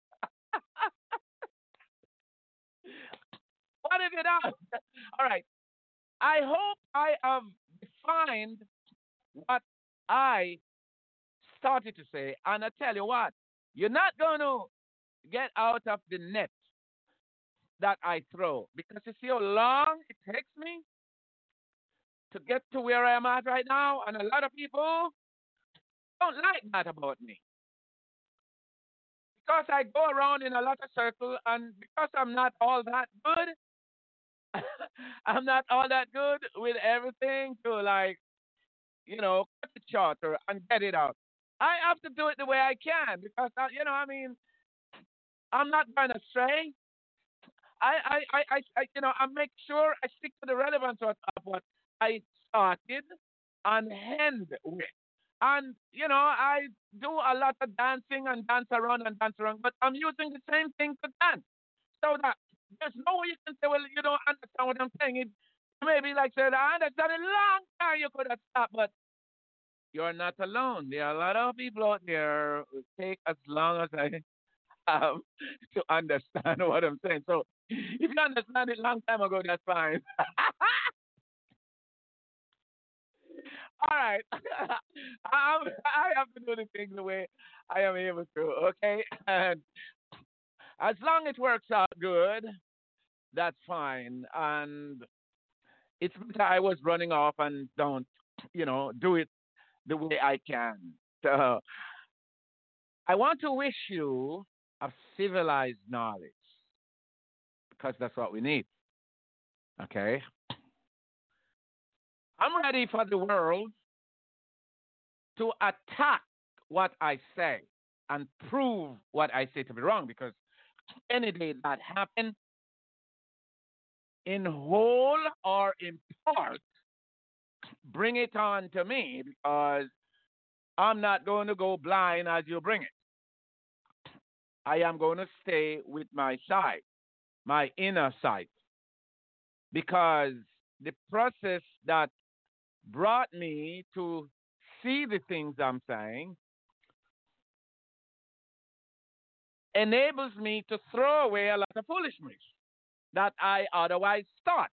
What if you don't? All right. I hope I have defined what I started to say. And I tell you what, you're not going to get out of the net that I throw because you see how long it takes me to get to where I am at right now. And a lot of people don't like that about me because I go around in a lot of circles and because I'm not all that good, I'm not all that good with everything to like, cut it shorter and get it out. I have to do it the way I can because, I'm not going to stray. I make sure I stick to the relevance of what I started and end with. And, I do a lot of dancing and dance around, but I'm using the same thing to dance. So that there's no way you can say, well, you don't understand what I'm saying. It may be like, said, I understand a long time you could have stopped, but you're not alone. There are a lot of people out there who take as long as I have to understand what I'm saying. So if you understand it long time ago, that's fine. All right. I have to do the things the way I am able to, okay? And as long as it works out good, that's fine. And it's better I was running off and don't, do it the way I can. So I want to wish you a civilized knowledge because that's what we need. Okay? I'm ready for the world to attack what I say and prove what I say to be wrong because any day that happens, in whole or in part, bring it on to me because I'm not going to go blind as you bring it. I am going to stay with my sight, my inner sight, because the process that brought me to see the things I'm saying enables me to throw away a lot of foolishness that I otherwise thought.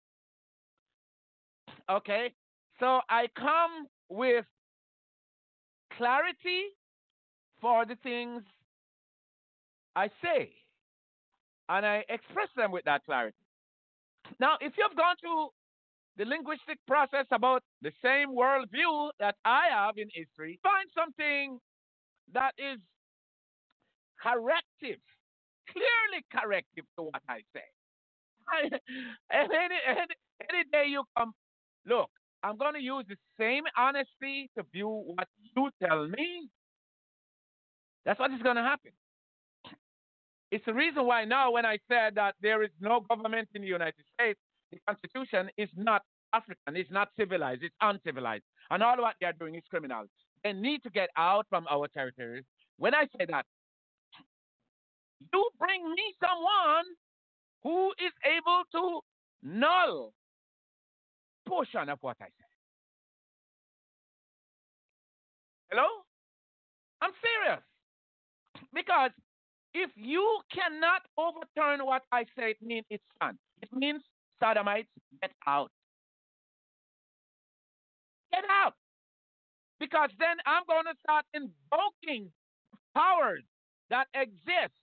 Okay? So I come with clarity for the things I say, and I express them with that clarity. Now, if you've gone through the linguistic process about the same worldview that I have in history, find something that is corrective, clearly corrective to what I say. And any day you come, look, I'm going to use the same honesty to view what you tell me. That's what is going to happen. It's the reason why now when I said that there is no government in the United States, the Constitution is not African is not civilized, it's uncivilized. And all what they are doing is criminal. They need to get out from our territory. When I say that, you bring me someone who is able to null portion of what I say. Hello? I'm serious. Because if you cannot overturn what I say, it means it's done. It means sodomites, get out. Get out. Because then I'm going to start invoking powers that exist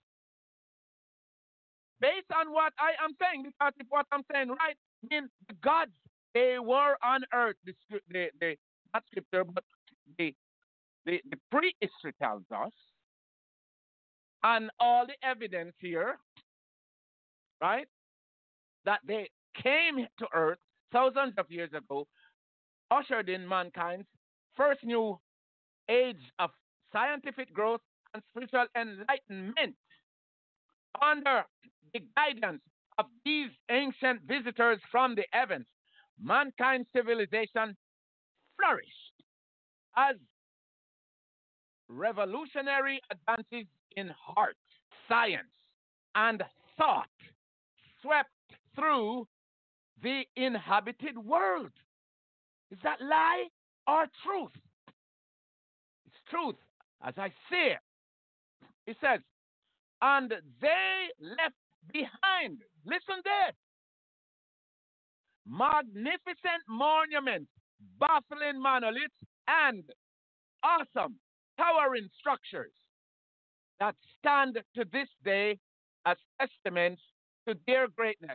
based on what I am saying. Because if what I'm saying right means the gods, they were on earth. Not scripture, but the prehistory tells us, and all the evidence here, right, that they came to earth thousands of years ago, ushered in mankind's first new age of scientific growth and spiritual enlightenment under the guidance of these ancient visitors from the heavens. Mankind civilization flourished as revolutionary advances in art, science, and thought swept through the inhabited world. Is that lie or truth? It's truth, as I see it. It says, and they left behind, listen this, magnificent monuments, baffling monoliths, and awesome, towering structures that stand to this day as testaments to their greatness.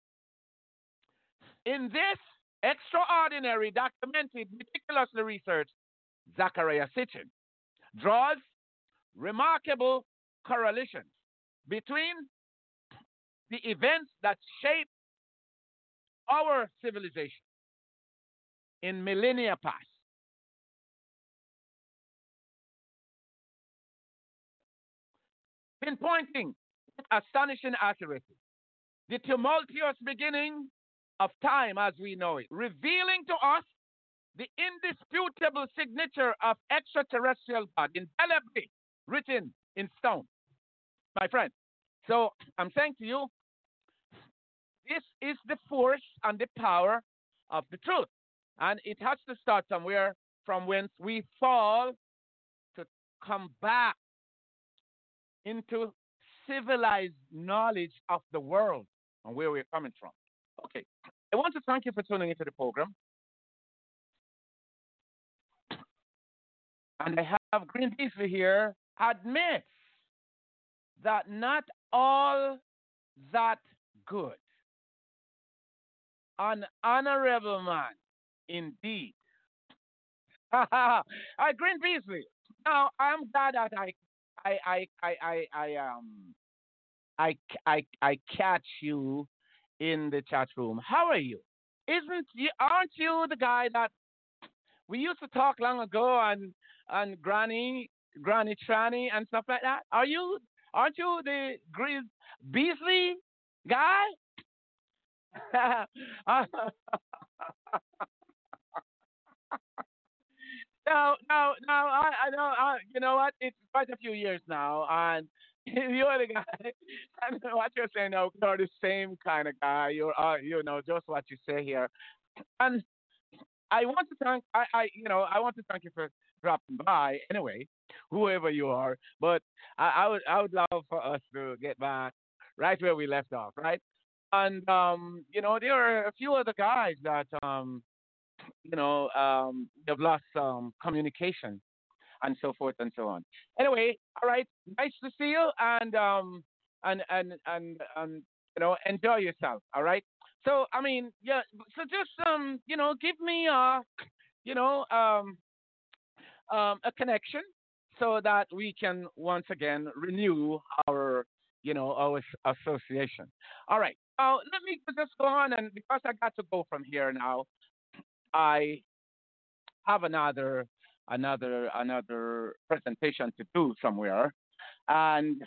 In this extraordinary, documented, meticulously researched, Zachariah Sitchin draws remarkable correlations between the events that shape our civilization in millennia past. Pinpointing with astonishing accuracy the tumultuous beginning of time as we know it, revealing to us the indisputable signature of extraterrestrial God, indelibly written in stone, my friend. So I'm saying to you, this is the force and the power of the truth. And it has to start somewhere from whence we fall to come back into civilized knowledge of the world and where we're coming from. Okay. I want to thank you for tuning into the program. And I have Green Beasley here admits that not all that good. An honorable man, indeed. Green Beasley. Now I'm glad that I catch you in the chat room. How are you? Aren't you the guy that we used to talk long ago and Granny Tranny and stuff like that? Aren't you the Green Beasley guy? No. I know. You know what? It's quite a few years now, and you're the guy. And what you're saying now, you're the same kind of guy. You're, just what you say here. And I want to thank, I want to thank you for dropping by. Anyway, whoever you are, but I would love for us to get back right where we left off, right? And there are a few other guys that they've lost communication and so forth and so on. Anyway, all right, nice to see you, and enjoy yourself. All right. So I mean, yeah. So just give me a connection so that we can once again renew our association. All right. Now let me just go on, and because I got to go from here now, I have another presentation to do somewhere, and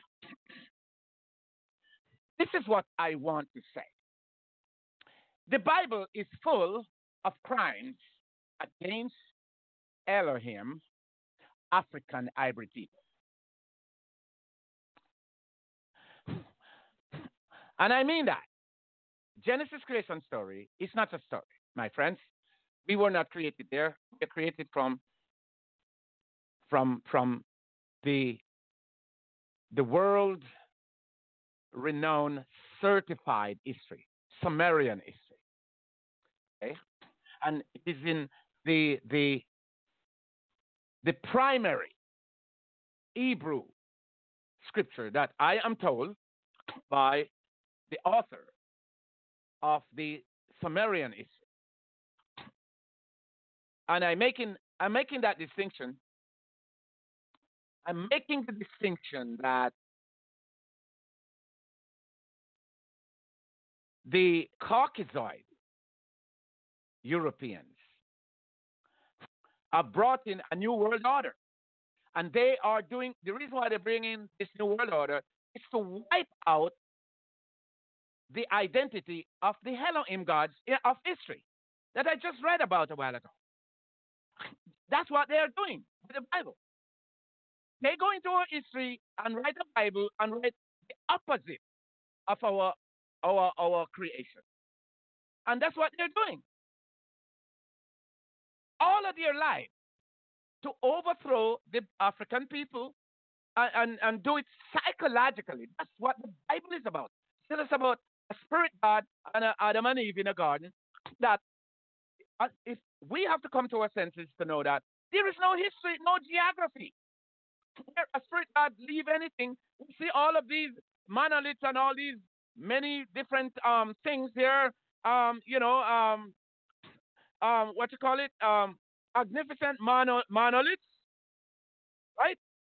this is what I want to say. The Bible is full of crimes against Elohim African hybrid people. And I mean that. Genesis creation story is not a story, my friends. We were not created there. We were created from the world renowned certified history, Sumerian history. Okay? And it is in the primary Hebrew scripture that I am told by the author of the Sumerian history. And I'm making that distinction. I'm making the distinction that the Caucasoid Europeans have brought in a new world order. And they are doing the reason why they're bringing this new world order is to wipe out the identity of the Elohim gods of history that I just read about a while ago. That's what they are doing with the Bible. They go into our history and write a Bible and write the opposite of our creation. And that's what they're doing. All of their life to overthrow the African people and do it psychologically. That's what the Bible is about. It's about a spirit God and Adam and Eve in a garden. That if we have to come to our senses to know that there is no history, no geography. Where a spirit God leave anything, we see all of these monoliths and all these many different things here. What you call it? Magnificent monoliths, right?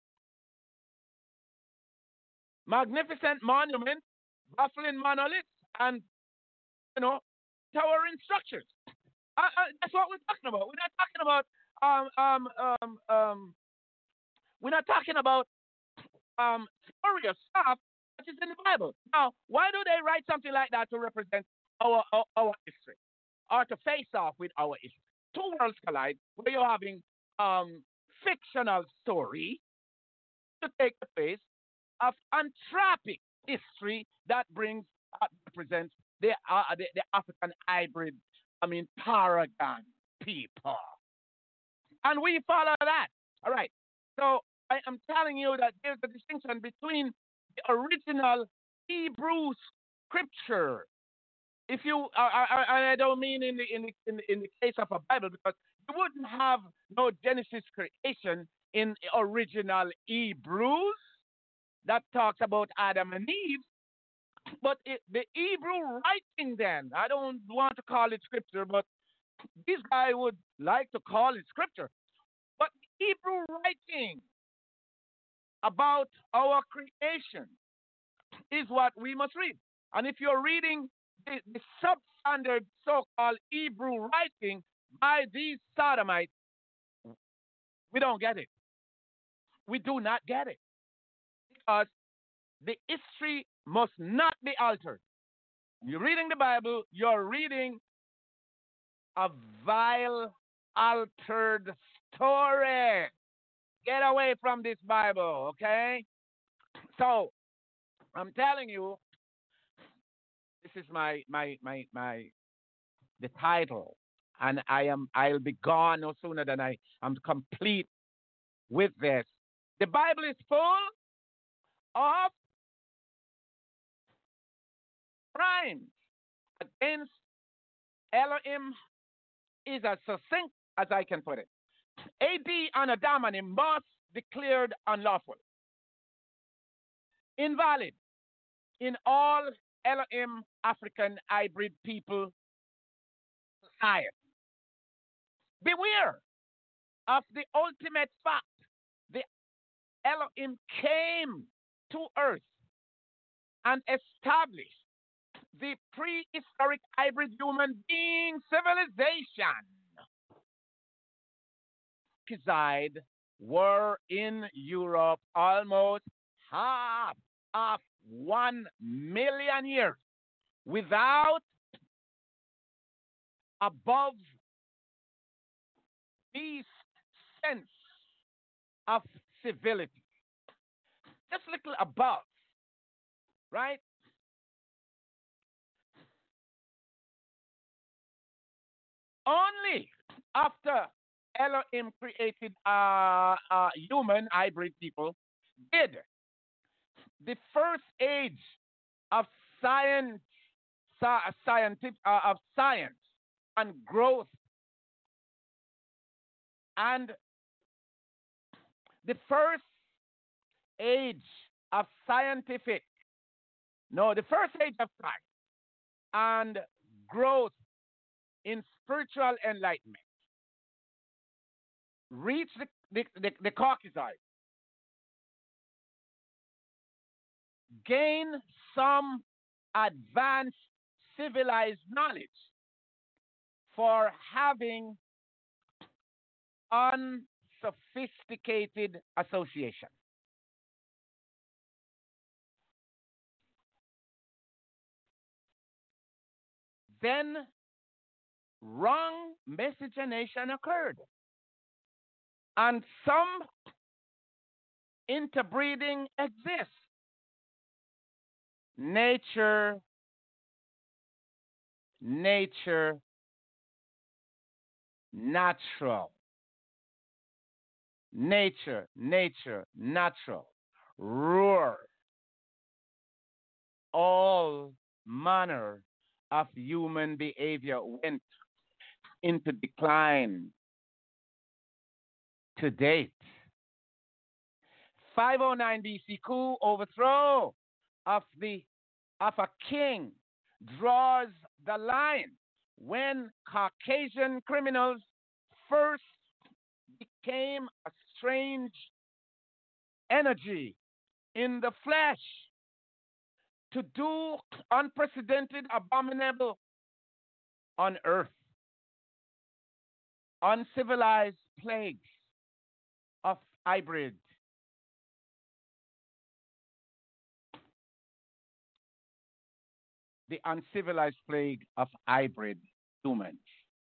Magnificent monuments, baffling monoliths, and towering structures. That's what we're talking about. We're not talking about we're not talking about spurious stuff which is in the Bible. Now, why do they write something like that to represent our history or to face off with our history? Two worlds collide where you're having fictional story to take the place of anthropic history that represents the African hybrid, paragon people. And we follow that. All right. So I am telling you that there's a distinction between the original Hebrew scripture. If you, I don't mean in the case of a Bible, because you wouldn't have no Genesis creation in original Hebrews that talks about Adam and Eve. But the Hebrew writing, then I don't want to call it scripture, but this guy would like to call it scripture. But Hebrew writing about our creation is what we must read. And if you're reading the substandard so-called Hebrew writing by these sodomites, we don't get it. We do not get it. Because the history must not be altered. You're reading the Bible, you're reading a vile, altered story. Get away from this Bible, okay? So, I'm telling you, this is the title, and I'll be gone no sooner than I am complete with this. The Bible is full of crimes against Elohim is as succinct as I can put it. AD and Adamani must declared unlawful, invalid in all Elohim African hybrid people society. Beware of the ultimate fact. The Elohim came to earth and established the prehistoric hybrid human being civilization. Reside were in Europe almost half of 1 million years without above least sense of civility. Just a little above, right? Only after Elohim created human hybrid people did the first age of science, of science and growth, and the first age of the first age of science and growth in spiritual enlightenment reach the Caucasoid, gain some advanced civilized knowledge for having unsophisticated association. Then wrong miscegenation occurred, and some interbreeding exists. Nature, natural. Nature, natural. Roar. All manner of human behavior went into decline to date. 509 BC coup, overthrow of a king, draws the line when Caucasian criminals first became a strange energy in the flesh to do unprecedented, abominable on earth, uncivilized plagues of hybrid. The uncivilized plague of hybrid humans.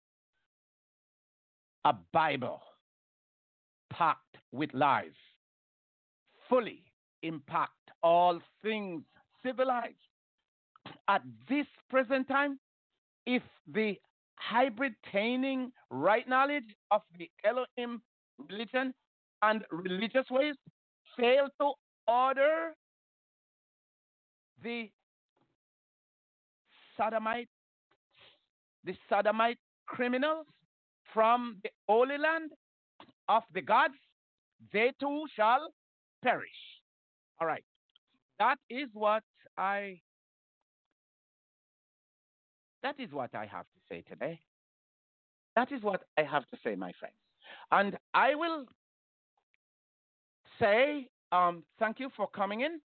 A Bible packed with lies, fully impact all things civilized. At this present time, if the hybrid-taining right knowledge of the Elohim religion and religious ways fail to order the Sodomite criminals from the Holy Land of the gods, they too shall perish. All right. That is what I have to say today. That is what I have to say, my friends. And I will say thank you for coming in,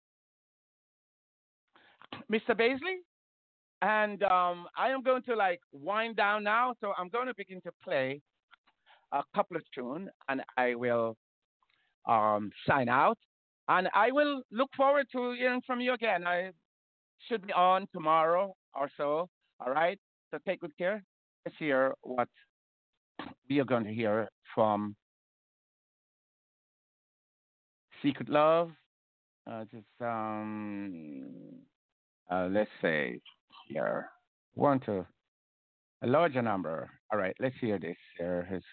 Mr. Baisley. And I am going to wind down now, so I'm going to begin to play a couple of tunes, and I will sign out. And I will look forward to hearing from you again. I should be on tomorrow or so. All right. So take good care. Let's hear what we are going to hear from Secret Love. Let's say here, a larger number. All right, let's hear this. There is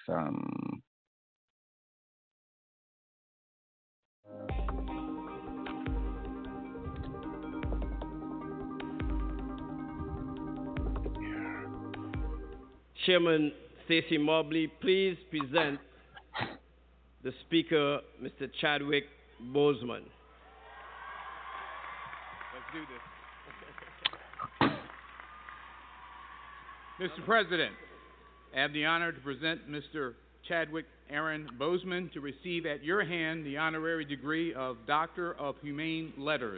Chairman Stacey Mobley, please present the speaker, Mr. Chadwick Boseman. Let's do this. Mr. President, I have the honor to present Mr. Chadwick Aaron Boseman to receive at your hand the honorary degree of Doctor of Humane Letters.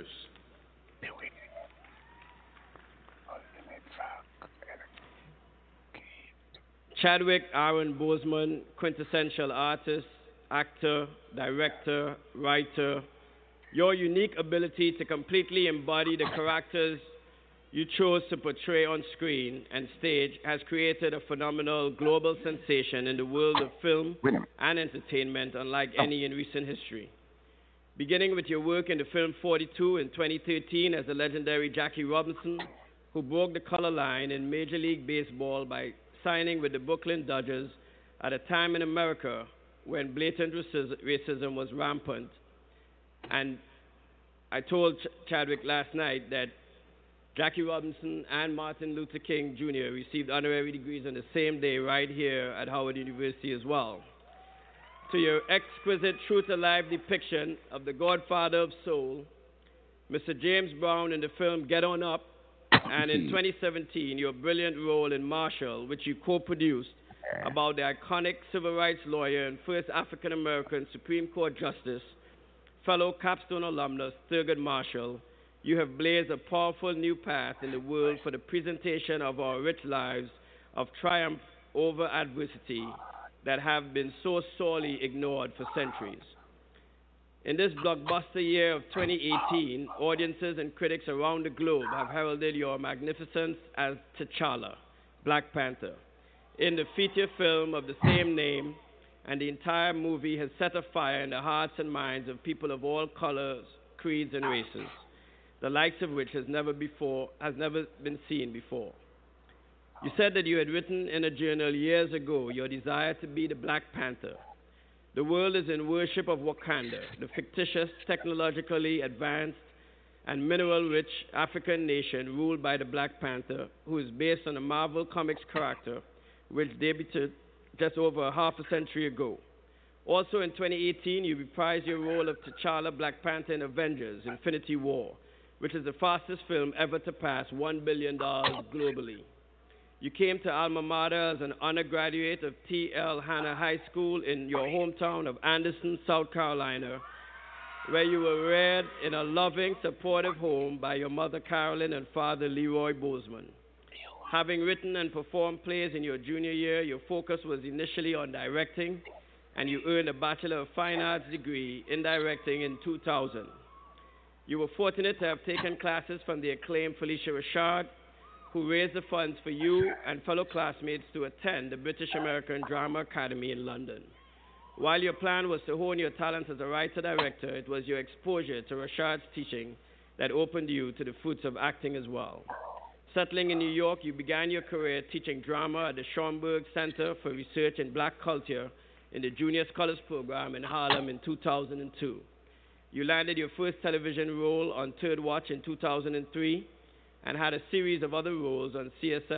Chadwick Aaron Boseman, quintessential artist, actor, director, writer. Your unique ability to completely embody the characters you chose to portray on screen and stage has created a phenomenal global sensation in the world of film William. and entertainment unlike Oh. any in recent history. Beginning with your work in the film 42 in 2013 as the legendary Jackie Robinson, who broke the color line in Major League Baseball by signing with the Brooklyn Dodgers at a time in America when blatant racism was rampant. And I told Chadwick last night that Jackie Robinson and Martin Luther King Jr. received honorary degrees on the same day right here at Howard University as well. To your exquisite, true-to-life depiction of the Godfather of Soul, Mr. James Brown in the film Get On Up, and in 2017, your brilliant role in Marshall, which you co-produced, about the iconic civil rights lawyer and first African-American Supreme Court Justice, fellow Capstone alumnus Thurgood Marshall, you have blazed a powerful new path in the world for the presentation of our rich lives of triumph over adversity that have been so sorely ignored for centuries. In this blockbuster year of 2018, audiences and critics around the globe have heralded your magnificence as T'Challa, Black Panther, in the feature film of the same name, and the entire movie has set afire in the hearts and minds of people of all colors, creeds, and races, the likes of which has never been seen before. You said that you had written in a journal years ago your desire to be the Black Panther. The world is in worship of Wakanda, the fictitious, technologically advanced, and mineral-rich African nation ruled by the Black Panther, who is based on a Marvel Comics character which debuted just over half a century ago. Also in 2018, you reprised your role of T'Challa, Black Panther in Avengers: Infinity War, which is the fastest film ever to pass $1 billion globally. You came to alma mater as an undergraduate of T.L. Hanna High School in your hometown of Anderson, South Carolina, where you were reared in a loving, supportive home by your mother Carolyn and father Leroy Bozeman. Having written and performed plays in your junior year, your focus was initially on directing, and you earned a Bachelor of Fine Arts degree in directing in 2000. You were fortunate to have taken classes from the acclaimed Felicia Rashad, who raised the funds for you and fellow classmates to attend the British American Drama Academy in London. While your plan was to hone your talent as a writer-director, it was your exposure to Rashad's teaching that opened you to the fruits of acting as well. Settling in New York, you began your career teaching drama at the Schomburg Center for Research in Black Culture in the Junior Scholars Program in Harlem in 2002. You landed your first television role on Third Watch in 2003 and had a series of other roles on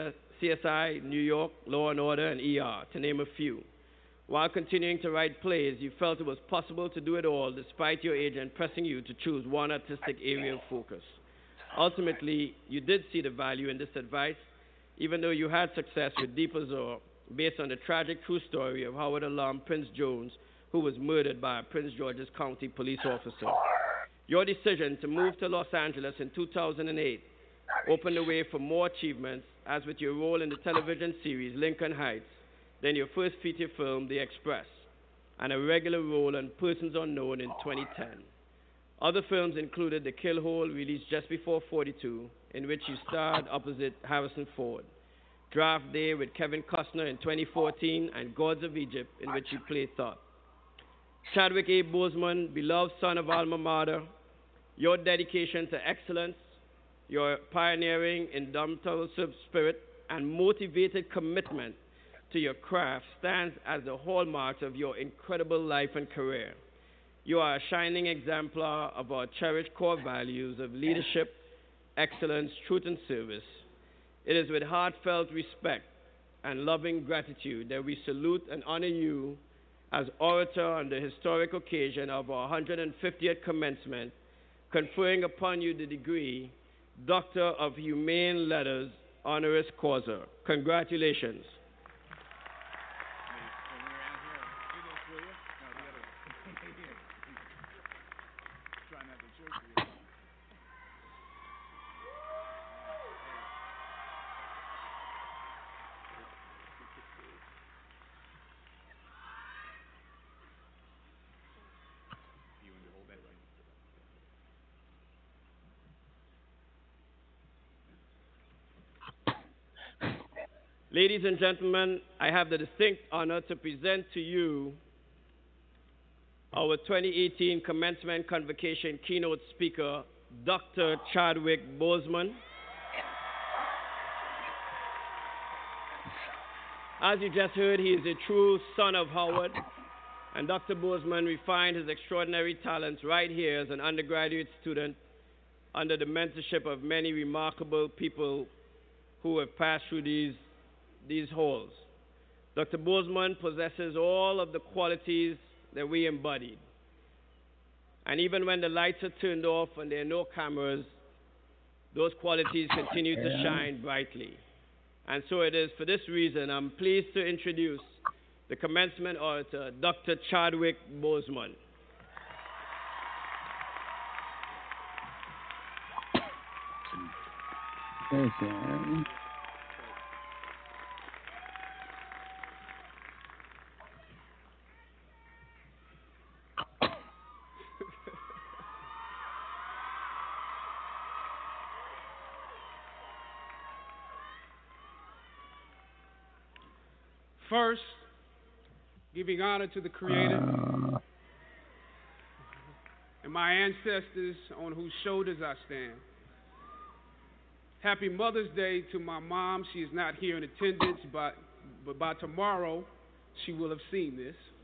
CSI, New York, Law and Order, and ER, to name a few. While continuing to write plays, you felt it was possible to do it all despite your agent pressing you to choose one artistic area of focus. Ultimately, you did see the value in this advice, even though you had success with Deep Azure, based on the tragic true story of Howard alum Prince Jones, who was murdered by a Prince George's County police officer. Your decision to move to Los Angeles in 2008 opened the way for more achievements, as with your role in the television series Lincoln Heights, then your first feature film, The Express, and a regular role on Persons Unknown in 2010. Other films included The Kill Hole, released just before 42, in which you starred opposite Harrison Ford, Draft Day with Kevin Costner in 2014, and Gods of Egypt, in which you played Thoth. Chadwick A. Boseman, beloved son of alma mater, your dedication to excellence, your pioneering, indomitable spirit, and motivated commitment to your craft stands as the hallmarks of your incredible life and career. You are a shining exemplar of our cherished core values of leadership, excellence, truth, and service. It is with heartfelt respect and loving gratitude that we salute and honor you as orator on the historic occasion of our 150th commencement, conferring upon you the degree Doctor of Humane Letters, honoris causa. Congratulations. Ladies and gentlemen, I have the distinct honor to present to you our 2018 Commencement Convocation keynote speaker, Dr. Chadwick Boseman. As you just heard, he is a true son of Howard, and Dr. Boseman refined his extraordinary talents right here as an undergraduate student under the mentorship of many remarkable people who have passed through these halls. Dr. Boseman possesses all of the qualities that we embodied. And even when the lights are turned off and there are no cameras, those qualities continue to shine brightly. And so it is for this reason I'm pleased to introduce the commencement orator, Dr. Chadwick Boseman. First, giving honor to the Creator and my ancestors on whose shoulders I stand. Happy Mother's Day to my mom. She is not here in attendance, but by tomorrow she will have seen this.